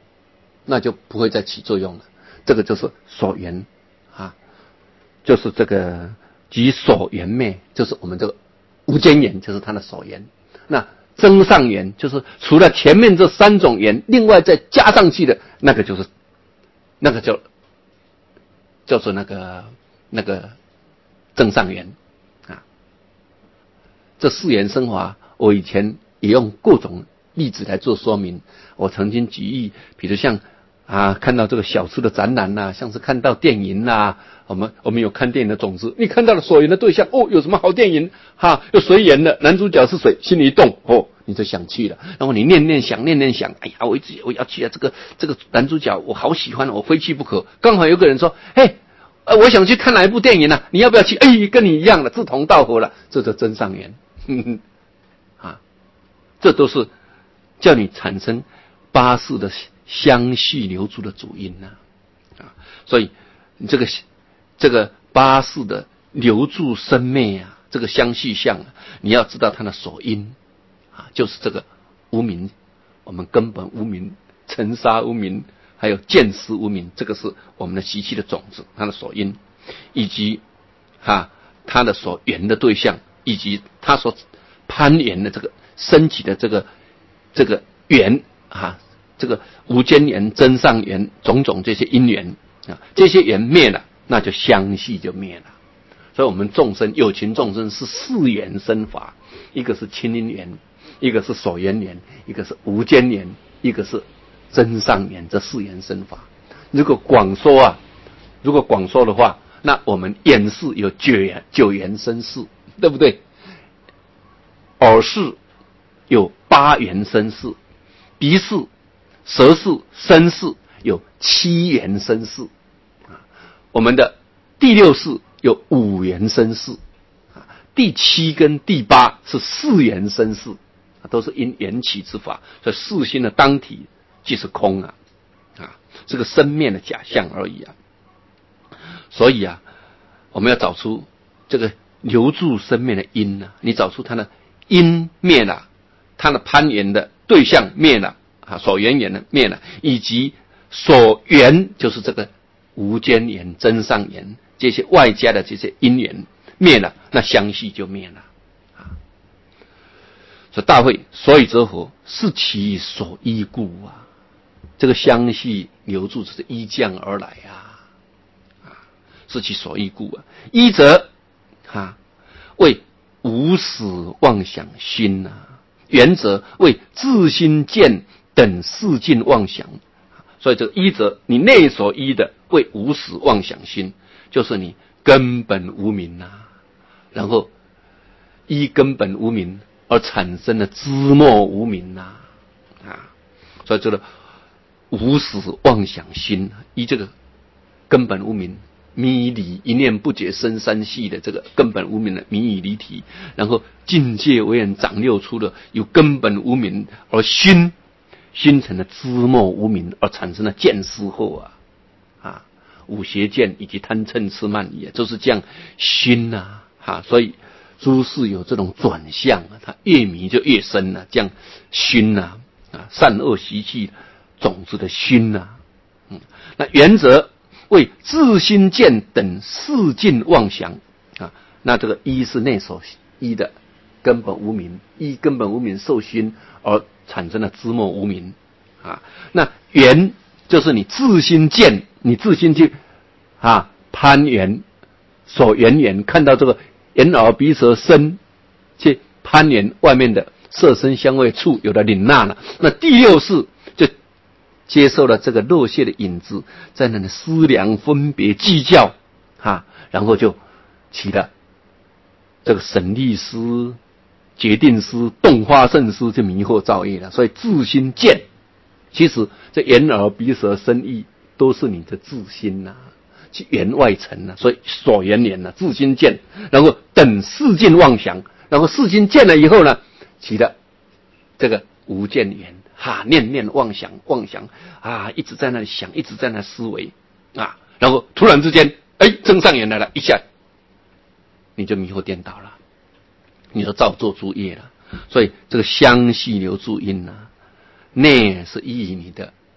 那就不会再起作用了。这个就是所缘啊，就是这个即所缘灭，就是我们这个无间缘，就是它的所缘。那增上缘就是除了前面这三种缘，另外再加上去的那个就是那个叫叫做那个那个增上缘啊。这四缘生法，我以前也用各种例子来做说明。我曾经举例，比如像啊，看到这个小吃的展览呐、啊，像是看到电影呐、啊，我们我们有看电影的种子，你看到了所缘的对象，哦，有什么好电影哈？有谁演的？男主角是谁？心里一动，哦，你就想去了。然后你念念想，念念想，哎呀，我一直我要去啊！这个这个男主角我好喜欢，我非去不可。刚好有个人说，嘿，呃，我想去看哪一部电影呢、啊？你要不要去？哎，跟你一样的，志同道合了，这就真上缘。哼哼，啊，这都是叫你产生八识的相续流注的主因呐、啊，啊，所以你这个这个八识的流注生灭啊，这个相续相啊，你要知道它的所因啊，就是这个无明，我们根本无明、尘沙无明，还有见识无明，这个是我们的习气的种子，它的所因，以及啊它的所缘的对象，以及它所攀缘的这个升起的这个这个缘啊。这个无间缘、增上缘，种种这些因缘啊，这些缘灭了，那就相续就灭了。所以我们众生有情众生是四缘生法，一个是亲因缘，一个是所缘缘，一个是无间缘，一个是增上缘，这四缘生法。如果广说啊，如果广说的话，那我们眼识有九缘九缘生识，对不对？耳识有八缘生识，鼻识、舌识、身识有七缘生识啊，我们的第六识有五缘生识啊，第七跟第八是四缘生识啊，都是因缘起之法，所以四心的当体即是空啊啊，这个生灭的假象而已啊。所以啊，我们要找出这个留住生灭的因啊，你找出它的因灭了，它的攀缘的对象灭了。啊，所缘缘的灭了，以及所缘就是这个无间缘、增上缘这些外加的这些因缘灭了，那相续就灭了。啊，所以大会所以则佛是其所依故啊，这个相续留住是依降而来啊，啊，是其所依故啊。依则啊为无始妄想心啊，缘则为自心见等世境妄想，所以这个依则，你内所依的为无始妄想心，就是你根本无明呐、啊，然后依根本无明而产生的知末无明呐、啊，啊，所以这个无始妄想心，依这个根本无明迷离一念不解生三系的这个根本无明的迷以离体，然后境界为人长六出的有根本无明而心。心成了知末无明而产生了见思后啊，啊，五邪见以及贪嗔痴慢疑，就是这样心呐、啊，啊，所以诸事有这种转向啊，它越迷就越深了、啊，这样心呐、啊，啊，善恶习气种子的心呐、啊，嗯，那原则为自心见等世境妄想啊，那这个一是内所依的根本无明，依根本无明受心而产生了知末无明啊，那缘就是你自心见，你自心去啊攀缘所缘缘，看到这个眼耳鼻舌身去攀缘外面的色身香味触，有了领纳了，那第六识就接受了这个肉屑的影子，在那里思量分别计较啊，然后就起了这个审力思、决定思、动发胜思，就迷惑造业了。所以自心见，其实这眼耳鼻舌身意都是你的自心呐、啊，去缘外尘呐、啊，所以所缘缘呐，自心见，然后等世境妄想，然后世心见了以后呢，起了这个无间缘，哈、啊，念念妄想妄想啊，一直在那里想，一直在那思维啊，然后突然之间，哎，增上缘来了，一下你就迷惑颠倒了，你就造作诸业了。所以这个相续留住因啊，内是依你的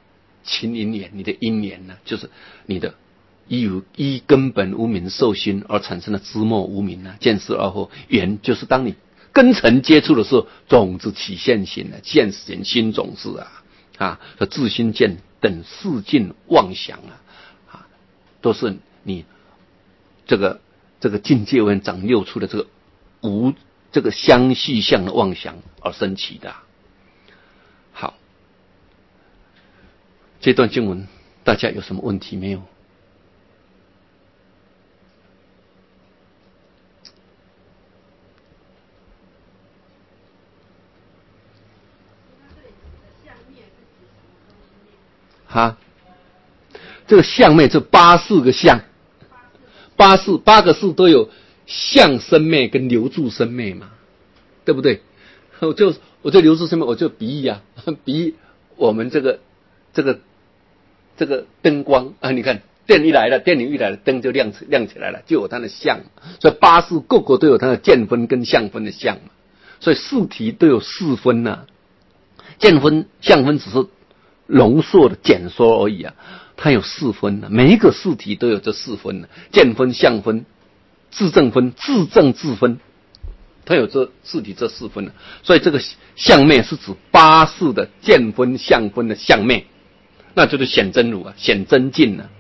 情因缘，你的因缘呢，就是你的依有依根本无明受心而产生的知末无明啊，见识而后缘，就是当你根尘接触的时候，种子起现行了，现行新种子啊啊，和自心见等四境妄想啊啊，都是你这个这个境界文长六出的这个无这个相续相的妄想而生起的、啊。好，这段经文大家有什么问题没有？哈，这个相灭这八四个相，八四八个四都有相生灭跟留住生灭嘛，对不对？我就我就留住生灭，我就比喻啊，比喻我们这个这个这个灯光啊，你看电一来了，电流一来了，灯就亮亮起来了，就有它的相。所以八四个个都有它的见分跟相分的相嘛，所以四体都有四分呐、啊，见分相分只是浓缩的简缩而已啊，它有四分呢、啊，每一个四体都有这四分呢、啊，见分、相分、自证分、自证自分，它有这四体这四分呢、啊，所以这个相灭是指八识的见分、相分的相灭，那就是显真如啊，显真境啊，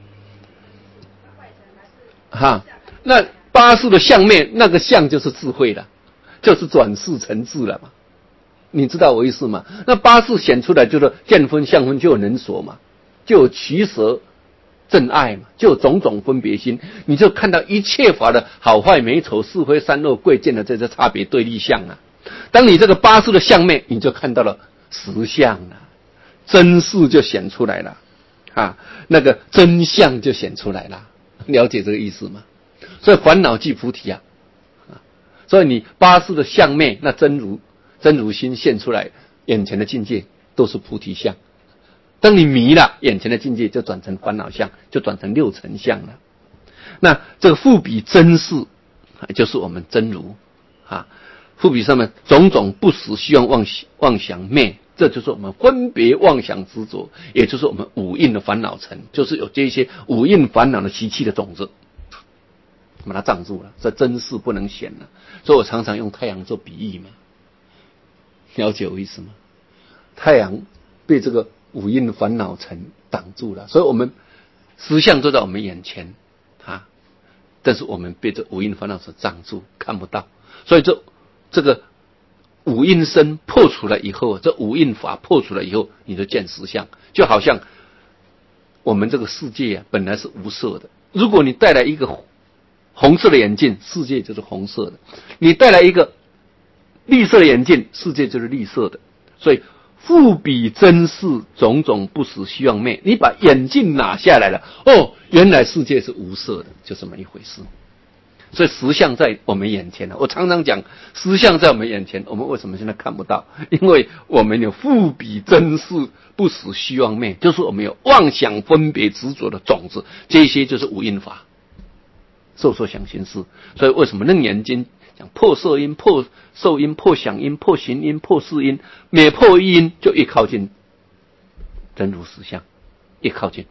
哈，那八识的相灭，那个相就是智慧了，就是转世成智了嘛。你知道我意思吗？那八识显出来就是见分相分，就有能所嘛，就有取舍正爱嘛，就有种种分别心，你就看到一切法的好坏美丑是非善恶贵贱的这些差别对立相啊。当你这个八识的相灭，你就看到了实相了，真事就显出来了啊，那个真相就显出来了，了解这个意思吗？所以烦恼即菩提啊，所以你八识的相灭，那真如。真如心现出来，眼前的境界都是菩提相。当你迷了，眼前的境界就转成烦恼相，就转成六尘相了。那这个复比真事，就是我们真如啊。复比上面种种不实希望妄妄想灭，这就是我们分别妄想执着，也就是我们五蕴的烦恼尘，就是有这些五蕴烦恼的习气的种子，把它障住了，这真事不能显了。所以我常常用太阳做比喻嘛。了解我意思吗？太阳被这个五蕴烦恼尘挡住了，所以我们实相就在我们眼前啊，但是我们被这五蕴烦恼所障住，看不到。所以这这个五蕴身破除了以后，这五蕴法破除了以后，你就见实相。就好像我们这个世界啊，本来是无色的，如果你带来一个红色的眼镜，世界就是红色的；你带来一个绿色的眼镜，世界就是绿色的。所以复比真事，种种不实希望灭。你把眼镜拿下来了，哦，原来世界是无色的，就这么一回事。所以实相在我们眼前了。我常常讲，实相在我们眼前，我们为什么现在看不到？因为我们有复比真事，不实希望灭，就是我们有妄想分别执着的种子，这些就是五蕴法，受受想行识。所以为什么楞严经讲破色因、破受因、破想因、破行因、破识因，每破一因就越靠近真如实相，越靠近。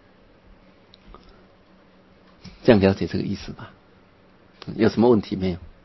这样了解这个意思吧？有什么问题没有？